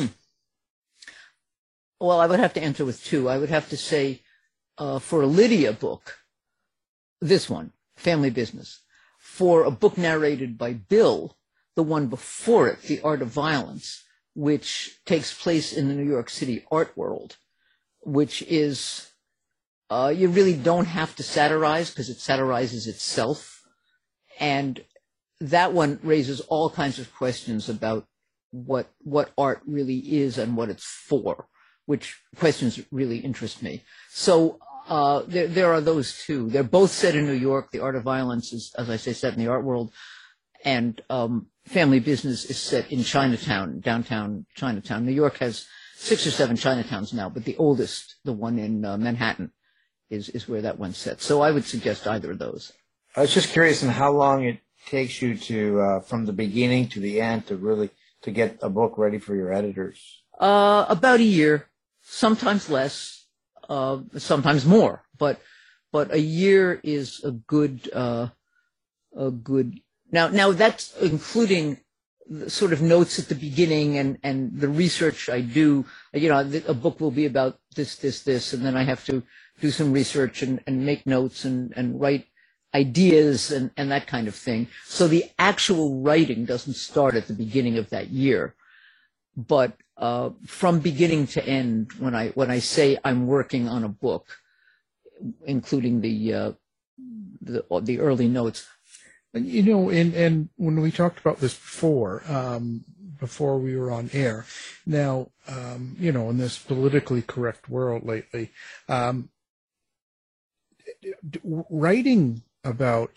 [SPEAKER 9] Well, I would have to answer with two. I would have to say, uh, for a Lydia book, this one, Family Business. For a book narrated by Bill, the one before it, The Art of Violence, which takes place in the New York City art world, which is, uh, you really don't have to satirize because it satirizes itself. And that one raises all kinds of questions about what, what art really is and what it's for, which questions really interest me. So, uh, there, there are those two. They're both set in New York. The Art of Violence is, as I say, set in the art world. And, um, Family Business is set in Chinatown, downtown Chinatown. New York has six or seven Chinatowns now, but the oldest, the one in uh, Manhattan, is, is where that one's set. So I would suggest either of those.
[SPEAKER 8] I was just curious in how long it takes you to, uh, from the beginning to the end, to really to get a book ready for your editors.
[SPEAKER 9] Uh, about a year, sometimes less, uh, sometimes more, but but a year is a good uh, a good. Now, now that's including the sort of notes at the beginning and, and the research I do. You know, a book will be about this, this, this, and then I have to do some research and, and make notes and, and write ideas and, and that kind of thing. So the actual writing doesn't start at the beginning of that year. But uh, from beginning to end, when I when I say I'm working on a book, including the uh, the, the early notes.
[SPEAKER 7] You know, and, and when we talked about this before, um, before we were on air, now, um, you know, in this politically correct world lately, um, writing about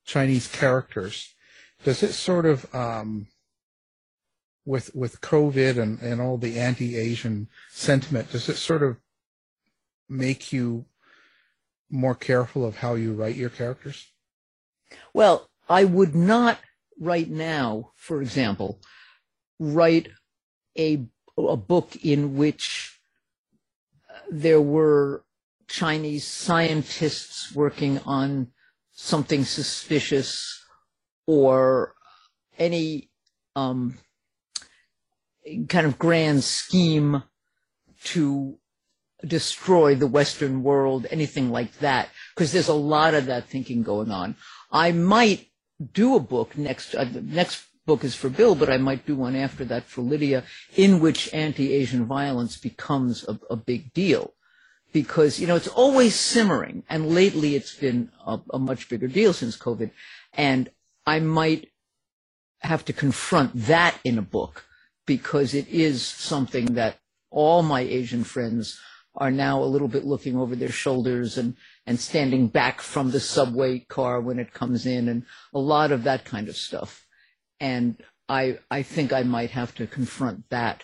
[SPEAKER 7] Chinese characters, does it sort of, um, with with COVID and, and all the anti-Asian sentiment, does it sort of make you more careful of how you write your characters?
[SPEAKER 9] Well, I would not right now, for example, write a a book in which there were Chinese scientists working on something suspicious or any um, kind of grand scheme to destroy the Western world, anything like that, because there's a lot of that thinking going on. I might do a book next, uh, the next book is for Bill, but I might do one after that for Lydia, in which anti-Asian violence becomes a, a big deal. Because, you know, it's always simmering, and lately it's been a, a much bigger deal since COVID, and I might have to confront that in a book, because it is something that all my Asian friends are now a little bit looking over their shoulders and, and standing back from the subway car when it comes in, and a lot of that kind of stuff. And I, I think I might have to confront that,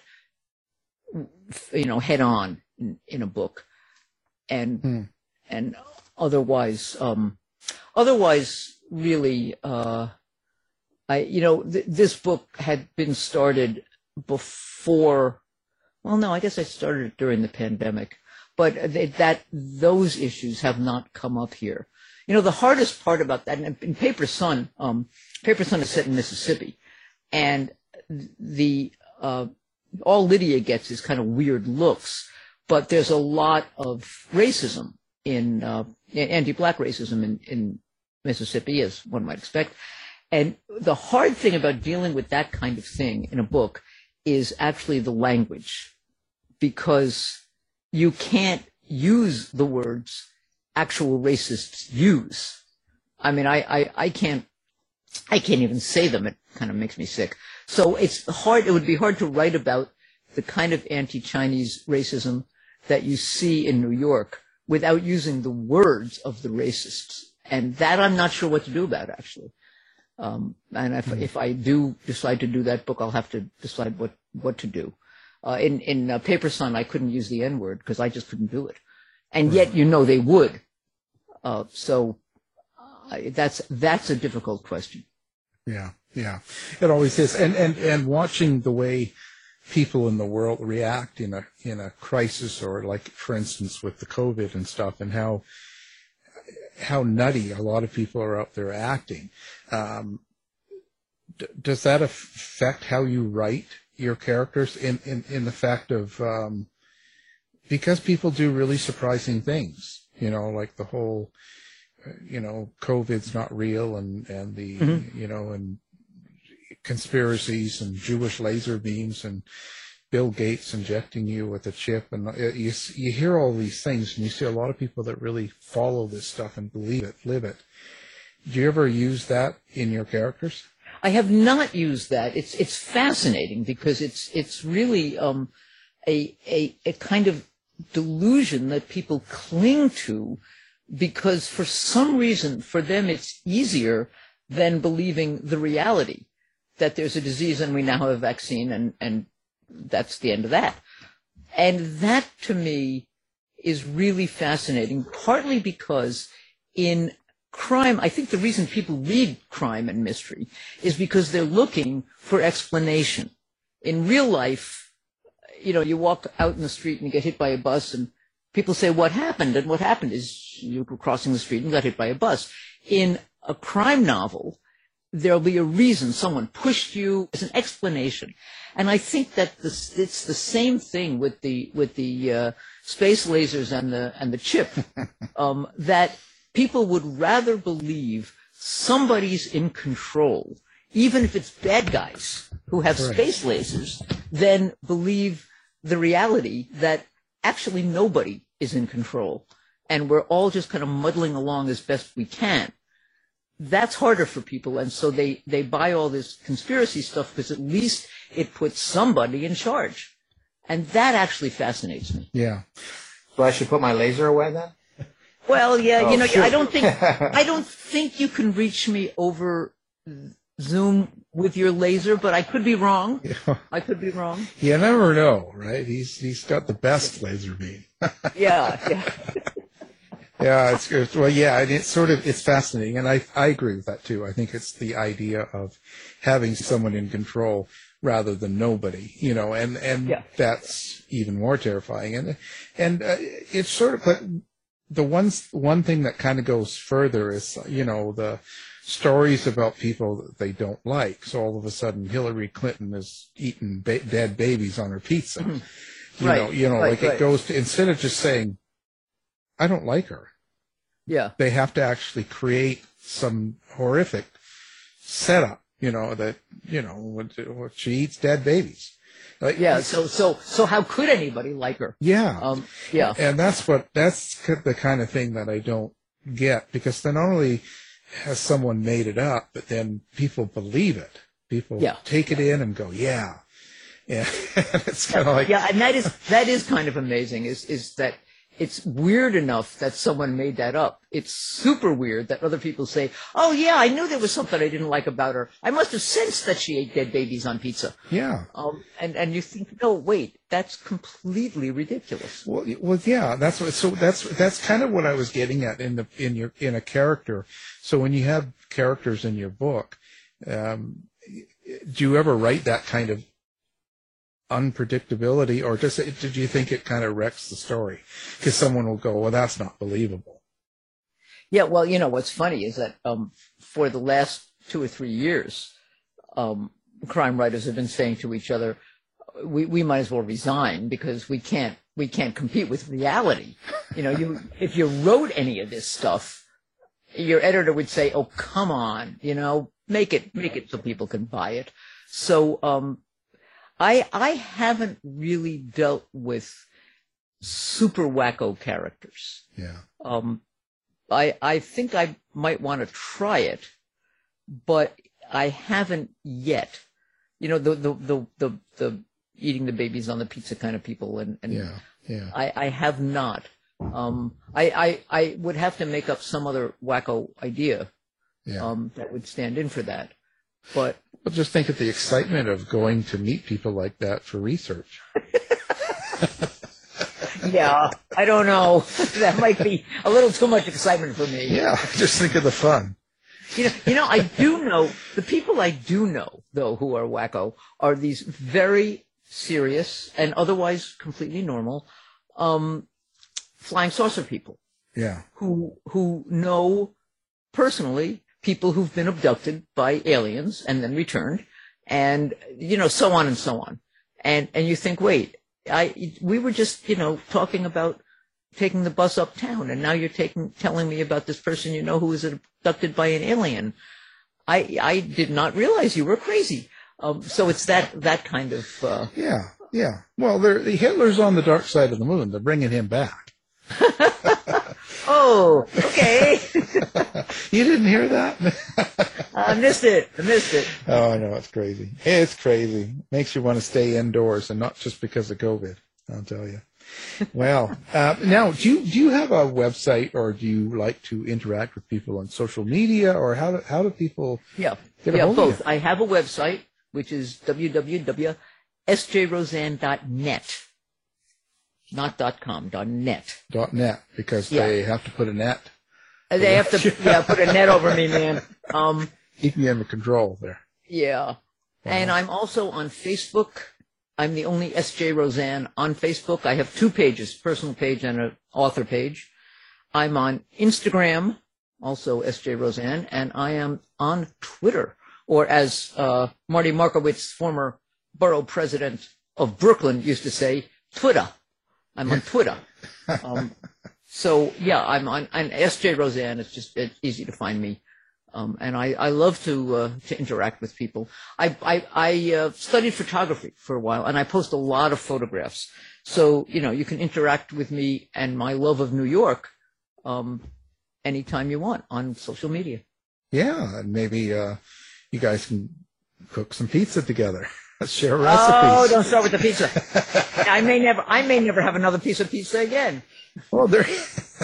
[SPEAKER 9] you know, head on in, in a book. And, hmm. and otherwise, um, otherwise, really, uh, I, you know, th- this book had been started before, well, no, I guess I started it during the pandemic, but th- that, those issues have not come up here. You know, the hardest part about that, in, in Paper Son, um, Paper Son is set in Mississippi, and the, uh, all Lydia gets is kind of weird looks, but there's a lot of racism in, uh, anti-black racism in, in Mississippi, as one might expect. And the hard thing about dealing with that kind of thing in a book is actually the language, because you can't use the words actual racists use. I mean, I, I, I can't, I can't even say them. It kind of makes me sick. So it's hard, it would be hard to write about the kind of anti-Chinese racism that you see in New York without using the words of the racists. And that I'm not sure what to do about, actually. Um, and if, mm-hmm. if I do decide to do that book, I'll have to decide what, what to do. Uh, in, in uh, Paper Son, I couldn't use the N-word because I just couldn't do it. And yet, you know, they would. Uh, so uh, that's, that's a difficult question.
[SPEAKER 7] Yeah, yeah. It always is. And, and, and watching the way people in the world react in a, in a crisis, or like, for instance, with the COVID and stuff, and how, how nutty a lot of people are out there acting. Um, d- does that affect how you write your characters in, in, in the fact of, um, because people do really surprising things, you know, like the whole, uh, you know, COVID's not real, and, and the, mm-hmm. you know, and conspiracies and Jewish laser beams and Bill Gates injecting you with a chip, and you you hear all these things, and you see a lot of people that really follow this stuff and believe it, live it. Do you ever use that in your characters?
[SPEAKER 9] I have not used that. It's it's fascinating because it's it's really um, a a a kind of delusion that people cling to, because for some reason for them it's easier than believing the reality that there's a disease and we now have a vaccine, and and that's the end of that. And that, to me, is really fascinating, partly because in crime, I think the reason people read crime and mystery is because they're looking for explanation. In real life, you know, you walk out in the street and you get hit by a bus, and people say, what happened? And what happened is you were crossing the street and got hit by a bus. In a crime novel, there'll be a reason. Someone pushed you. It's an explanation. And I think that this, it's the same thing with the with the uh, space lasers and the and the chip, um, that people would rather believe somebody's in control, even if it's bad guys who have right. space lasers, than believe the reality that actually nobody is in control, and we're all just kind of muddling along as best we can. That's harder for people, and so they, they buy all this conspiracy stuff because at least it puts somebody in charge. And that actually fascinates me.
[SPEAKER 7] Yeah.
[SPEAKER 8] So I should put my laser away then?
[SPEAKER 9] Well, yeah,
[SPEAKER 8] Oh,
[SPEAKER 9] you know,
[SPEAKER 8] shoot.
[SPEAKER 9] I don't think I don't think you can reach me over Zoom with your laser, but I could be wrong.
[SPEAKER 7] Yeah.
[SPEAKER 9] I could be wrong.
[SPEAKER 7] You never know, right? He's he's got the best laser beam.
[SPEAKER 9] Yeah, yeah.
[SPEAKER 7] Yeah, it's good. Well, yeah, and it's sort of, it's fascinating, and I I agree with that too. I think it's the idea of having someone in control rather than nobody, you know, and and
[SPEAKER 9] Yeah.
[SPEAKER 7] that's even more terrifying. And and uh, it's sort of, but the one one thing that kind of goes further is, you know, the stories about people that they don't like. So all of a sudden, Hillary Clinton is eating ba- dead babies on her pizza.
[SPEAKER 9] Mhm.
[SPEAKER 7] You
[SPEAKER 9] Right,
[SPEAKER 7] know, you know,
[SPEAKER 9] right,
[SPEAKER 7] like
[SPEAKER 9] right.
[SPEAKER 7] it goes to, instead of just saying, I don't like her,
[SPEAKER 9] Yeah.
[SPEAKER 7] they have to actually create some horrific setup, you know, that, you know, what, what she eats dead babies. Like,
[SPEAKER 9] Yeah, so so so how could anybody like her?
[SPEAKER 7] yeah.
[SPEAKER 9] Um yeah.
[SPEAKER 7] And that's what, that's the kind of thing that I don't get, because then not only has someone made it up, but then people believe it. People
[SPEAKER 9] Yeah.
[SPEAKER 7] take it in and go, yeah. Yeah. It's kind of like,
[SPEAKER 9] Yeah, and that is that is kind of amazing, is is that it's weird enough that someone made that up. It's super weird that other people say, oh yeah, I knew there was something I didn't like about her. I must have sensed that she ate dead babies on pizza.
[SPEAKER 7] yeah.
[SPEAKER 9] Um, and, and you think, no, wait, that's completely ridiculous.
[SPEAKER 7] Well, y- well, yeah, that's what. So that's that's kind of what I was getting at in the in your in a character. So when you have characters in your book, um, do you ever write that kind of unpredictability, or does it, did you think it kind of wrecks the story? Because someone will go, well, that's not believable.
[SPEAKER 9] Yeah, well, you know, what's funny is that um, for the last two or three years, um, crime writers have been saying to each other, we, we might as well resign because we can't we can't compete with reality. You know, you if you wrote any of this stuff, your editor would say, oh, come on, you know, make it make it so people can buy it. So um, I I haven't really dealt with super wacko characters.
[SPEAKER 7] Yeah.
[SPEAKER 9] Um, I I think I might want to try it, but I haven't yet. You know, the the the the, the eating the babies on the pizza kind of people, and, and
[SPEAKER 7] Yeah. Yeah.
[SPEAKER 9] I, I have not. Um, I, I I would have to make up some other wacko idea
[SPEAKER 7] Yeah.
[SPEAKER 9] um, that would stand in for that. But
[SPEAKER 7] But just think of the excitement of going to meet people like that for research.
[SPEAKER 9] yeah, I don't know. That might be a little too much excitement for me.
[SPEAKER 7] Yeah. Just think of the fun.
[SPEAKER 9] You know, you know, I do know, the people I do know, though, who are wacko, are these very serious and otherwise completely normal um, flying saucer people
[SPEAKER 7] Yeah.
[SPEAKER 9] who who know personally people who've been abducted by aliens and then returned, and, you know, so on and so on. And and you think, wait, I we were just, you know, talking about taking the bus uptown, and now you're taking telling me about this person you know who was abducted by an alien. I I did not realize you were crazy. Um, so it's that that kind of uh,
[SPEAKER 7] Yeah. Yeah. Well, they're, the Hitler's on the dark side of the moon. They're bringing him back.
[SPEAKER 9] oh, okay.
[SPEAKER 7] You didn't hear that?
[SPEAKER 9] I missed it. I missed it.
[SPEAKER 7] Oh, I know. It's crazy. It's crazy. Makes you want to stay indoors, and not just because of COVID, I'll tell you. Well, uh, now, do you, do you have a website, or do you like to interact with people on social media, or how do, how do people
[SPEAKER 9] Yeah,
[SPEAKER 7] get a
[SPEAKER 9] yeah,
[SPEAKER 7] hold of
[SPEAKER 9] both.
[SPEAKER 7] you?
[SPEAKER 9] I have a website, which is w w w dot s j roseanne dot net. Not .com, .net.
[SPEAKER 7] Dot .net, because
[SPEAKER 9] Yeah.
[SPEAKER 7] they have to put a net.
[SPEAKER 9] And they have to yeah, put a net over me, man. Um,
[SPEAKER 7] Keep you under control there.
[SPEAKER 9] yeah. And I'm also on Facebook. I'm the only S J Roseanne on Facebook. I have two pages, personal page and an author page. I'm on Instagram, also S J Roseanne, and I am on Twitter, or as uh, Marty Markowitz, former borough president of Brooklyn, used to say, Twitter. I'm on Twitter. Um, so, yeah, I'm on, on S J Roseanne. It's just it's easy to find me. Um, and I, I love to uh, to interact with people. I I, I uh, studied photography for a while, and I post a lot of photographs. So, you know, you can interact with me and my love of New York um, anytime you want on social media.
[SPEAKER 7] Yeah, and maybe uh, you guys can cook some pizza together. Share recipes.
[SPEAKER 9] Oh, don't start with the pizza. I may never I may never have another piece of pizza again.
[SPEAKER 7] Well, there.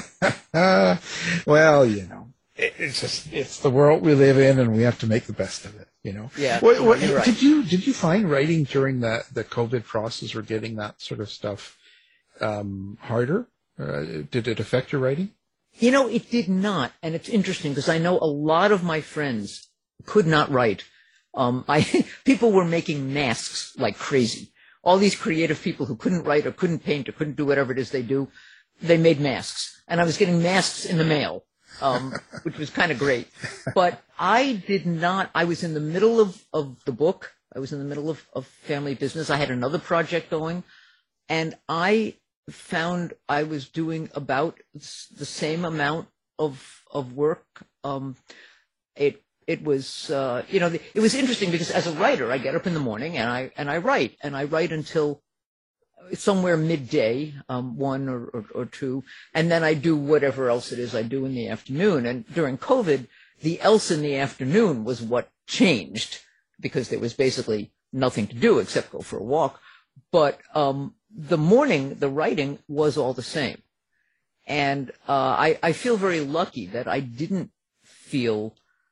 [SPEAKER 7] uh, well, you know, it, it's just it's the world we live in, and we have to make the best of it. You know.
[SPEAKER 9] Yeah.
[SPEAKER 7] What, what,
[SPEAKER 9] you're right.
[SPEAKER 7] Did you did you find writing during the the COVID process or getting that sort of stuff um, harder? Uh, did it affect your writing?
[SPEAKER 9] You know, it did not, and it's interesting because I know a lot of my friends could not write. Um, I people were making masks like crazy. All these creative people who couldn't write or couldn't paint or couldn't do whatever it is they do, they made masks, and I was getting masks in the mail, um, which was kind of great. But I did not. I was in the middle of of the book. I was in the middle of, of family business. I had another project going, and I found I was doing about the same amount of of work. Um, it it was uh, you know it was interesting because as a writer I get up in the morning and I and I write and I write until somewhere midday, um, one or, or or two, and then I do whatever else it is I do in the afternoon. And during COVID, the else in the afternoon was what changed because there was basically nothing to do except go for a walk. But um, the morning, the writing was all the same. And uh, I, I feel very lucky that I didn't feel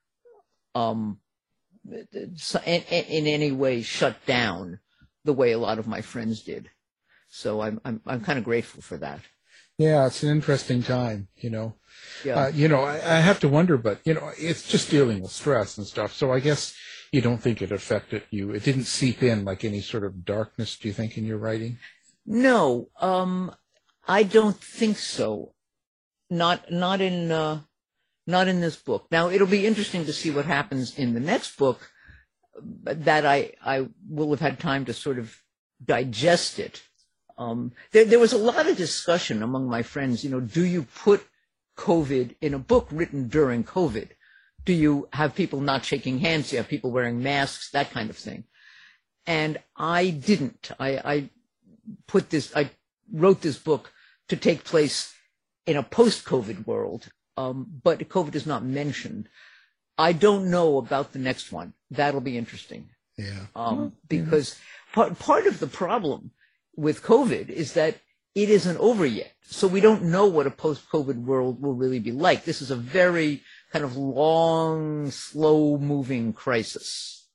[SPEAKER 9] um, in, in any way shut down the way a lot of my friends did. So I'm I'm, I'm kind of grateful for that.
[SPEAKER 7] Yeah, it's an interesting time, you know.
[SPEAKER 9] Yeah.
[SPEAKER 7] Uh, you know, I, I have to wonder, but, you know, it's just dealing with stress and stuff. So I guess you don't think it affected you. It didn't seep in like any sort of darkness, do you think, in your writing?
[SPEAKER 9] No, um, I don't think so. Not not in uh, not in this book. Now it'll be interesting to see what happens in the next book. That I I will have had time to sort of digest it. Um, there there was a lot of discussion among my friends. You know, do you put COVID in a book written during COVID? Do you have people not shaking hands? Do you have people wearing masks? That kind of thing. And I didn't. I, I put this. I wrote this book to take place in a post-COVID world, um, but COVID is not mentioned. I don't know about the next one. That'll be interesting.
[SPEAKER 7] Yeah.
[SPEAKER 9] Um, because part part of the problem with COVID is that it isn't over yet. So we don't know what a post-COVID world will really be like. This is a very kind of long, slow-moving crisis.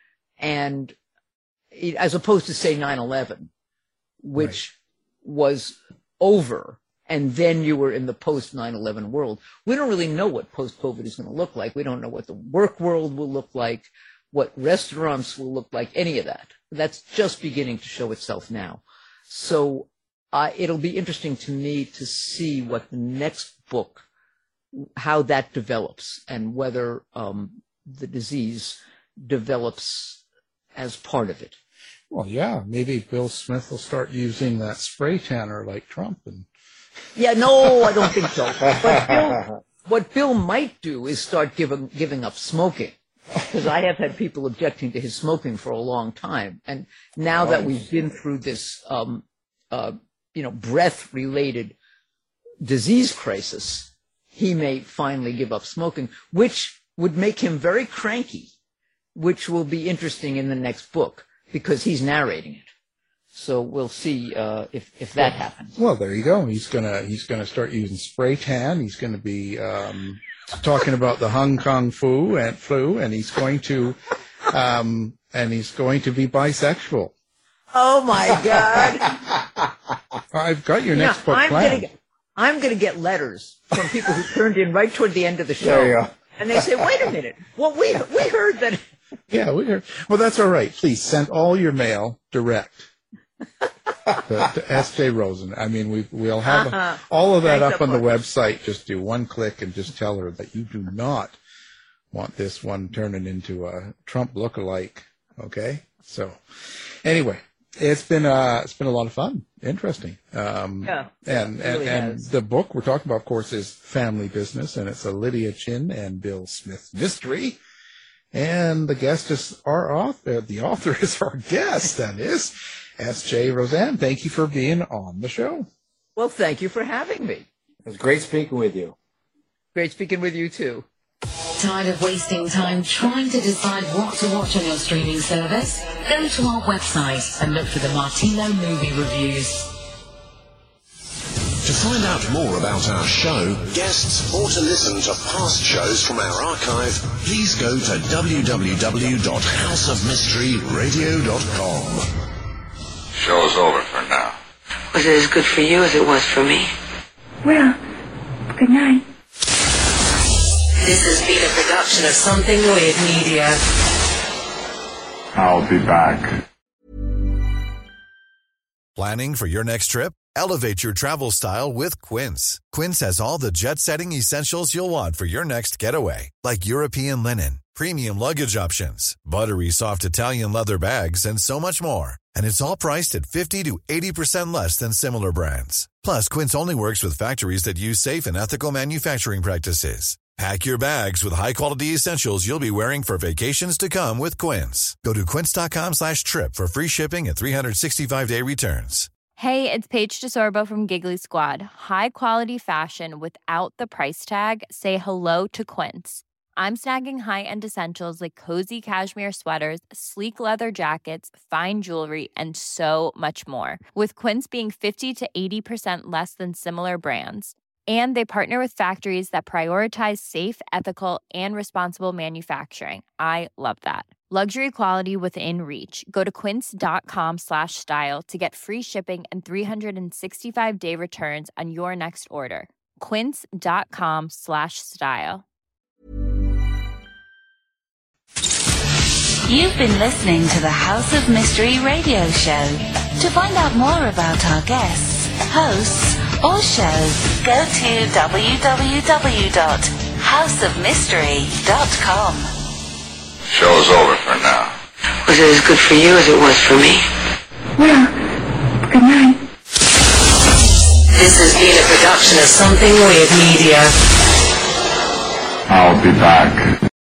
[SPEAKER 9] And it, as opposed to, say, nine eleven, which right. was over, and then you were in the post nine eleven world. We don't really know what post-COVID is going to look like. We don't know what the work world will look like, what restaurants will look like, any of that. That's just beginning to show itself now. So uh, it'll be interesting to me to see what the next book, how that develops, and whether um, the disease develops as part of it.
[SPEAKER 7] Well, yeah, maybe Bill Smith will start using that spray tanner like Trump. And
[SPEAKER 9] Yeah, no, I don't think so. But Bill, what Bill might do is start giving giving up smoking, because I have had people objecting to his smoking for a long time, and now that we've been through this, um, uh, you know, breath-related disease crisis, he may finally give up smoking, which would make him very cranky, which will be interesting in the next book because he's narrating it. So we'll see uh, if if that
[SPEAKER 7] well,
[SPEAKER 9] happens.
[SPEAKER 7] Well, there you go. He's gonna he's gonna start using spray tan. He's gonna be um, talking about the Hong Kong flu and flu, and he's going to um, and he's going to be bisexual.
[SPEAKER 9] Oh my God!
[SPEAKER 7] I've got your next
[SPEAKER 9] yeah,
[SPEAKER 7] book
[SPEAKER 9] I'm
[SPEAKER 7] planned.
[SPEAKER 9] Gonna get, I'm going to get letters from people who turned in right toward the end of the show,
[SPEAKER 7] There you go.
[SPEAKER 9] and they say, "Wait a minute! Well, we we heard that."
[SPEAKER 7] Yeah, we heard. Well, that's all right. Please send all your mail direct. to, to S J Rosen. I mean, we we'll have
[SPEAKER 9] Uh-huh.
[SPEAKER 7] all of that
[SPEAKER 9] Thanks
[SPEAKER 7] up
[SPEAKER 9] so
[SPEAKER 7] on the
[SPEAKER 9] much.
[SPEAKER 7] website. Just do one click and just tell her that you do not want this one turning into a Trump lookalike. Okay. So, anyway, it's been uh it's been a lot of fun, interesting. Um,
[SPEAKER 9] Yeah,
[SPEAKER 7] and
[SPEAKER 9] it really
[SPEAKER 7] and, and
[SPEAKER 9] has.
[SPEAKER 7] the book we're talking about, of course, is Family Business, and it's a Lydia Chin and Bill Smith mystery. And the guest is our author. The author is our guest. That is S J Rosen. Thank you for being on the show.
[SPEAKER 9] Well, thank you for having me.
[SPEAKER 8] It was great speaking with you.
[SPEAKER 9] Great speaking with you too.
[SPEAKER 6] Tired of wasting time trying to decide what to watch on your streaming service? Go to our website and look for the Martino Movie Reviews.
[SPEAKER 5] To find out more about our show, guests, or to listen to past shows from our archive, please go to w w w dot house of mystery radio dot com.
[SPEAKER 14] Show's over for now.
[SPEAKER 6] Was it as good for you as it was for me?
[SPEAKER 15] Well, good night.
[SPEAKER 6] This has been a production of Something Weird Media.
[SPEAKER 14] I'll be back.
[SPEAKER 16] Planning for your next trip? Elevate your travel style with Quince. Quince has all the jet-setting essentials you'll want for your next getaway, like European linen, premium luggage options, buttery soft Italian leather bags, and so much more. And it's all priced at fifty to eighty percent less than similar brands. Plus, Quince only works with factories that use safe and ethical manufacturing practices. Pack your bags with high-quality essentials you'll be wearing for vacations to come with Quince. Go to quince.com slash trip for free shipping and three sixty-five day returns.
[SPEAKER 17] Hey, it's Paige DeSorbo from Giggly Squad. High quality fashion without the price tag. Say hello to Quince. I'm snagging high-end essentials like cozy cashmere sweaters, sleek leather jackets, fine jewelry, and so much more. With Quince being fifty to eighty percent less than similar brands. And they partner with factories that prioritize safe, ethical, and responsible manufacturing. I love that. Luxury quality within reach. Go to quince.com slash style to get free shipping and three sixty-five day returns on your next order. Quince.com slash style.
[SPEAKER 18] You've been listening to the House of Mystery radio show. To find out more about our guests, hosts, or shows, go to w w w dot house of mystery dot com.
[SPEAKER 14] Show's over for now.
[SPEAKER 6] Was it as good for you as it was for me?
[SPEAKER 15] Well, good night.
[SPEAKER 6] This has been a production of Something Weird Media.
[SPEAKER 14] I'll be back.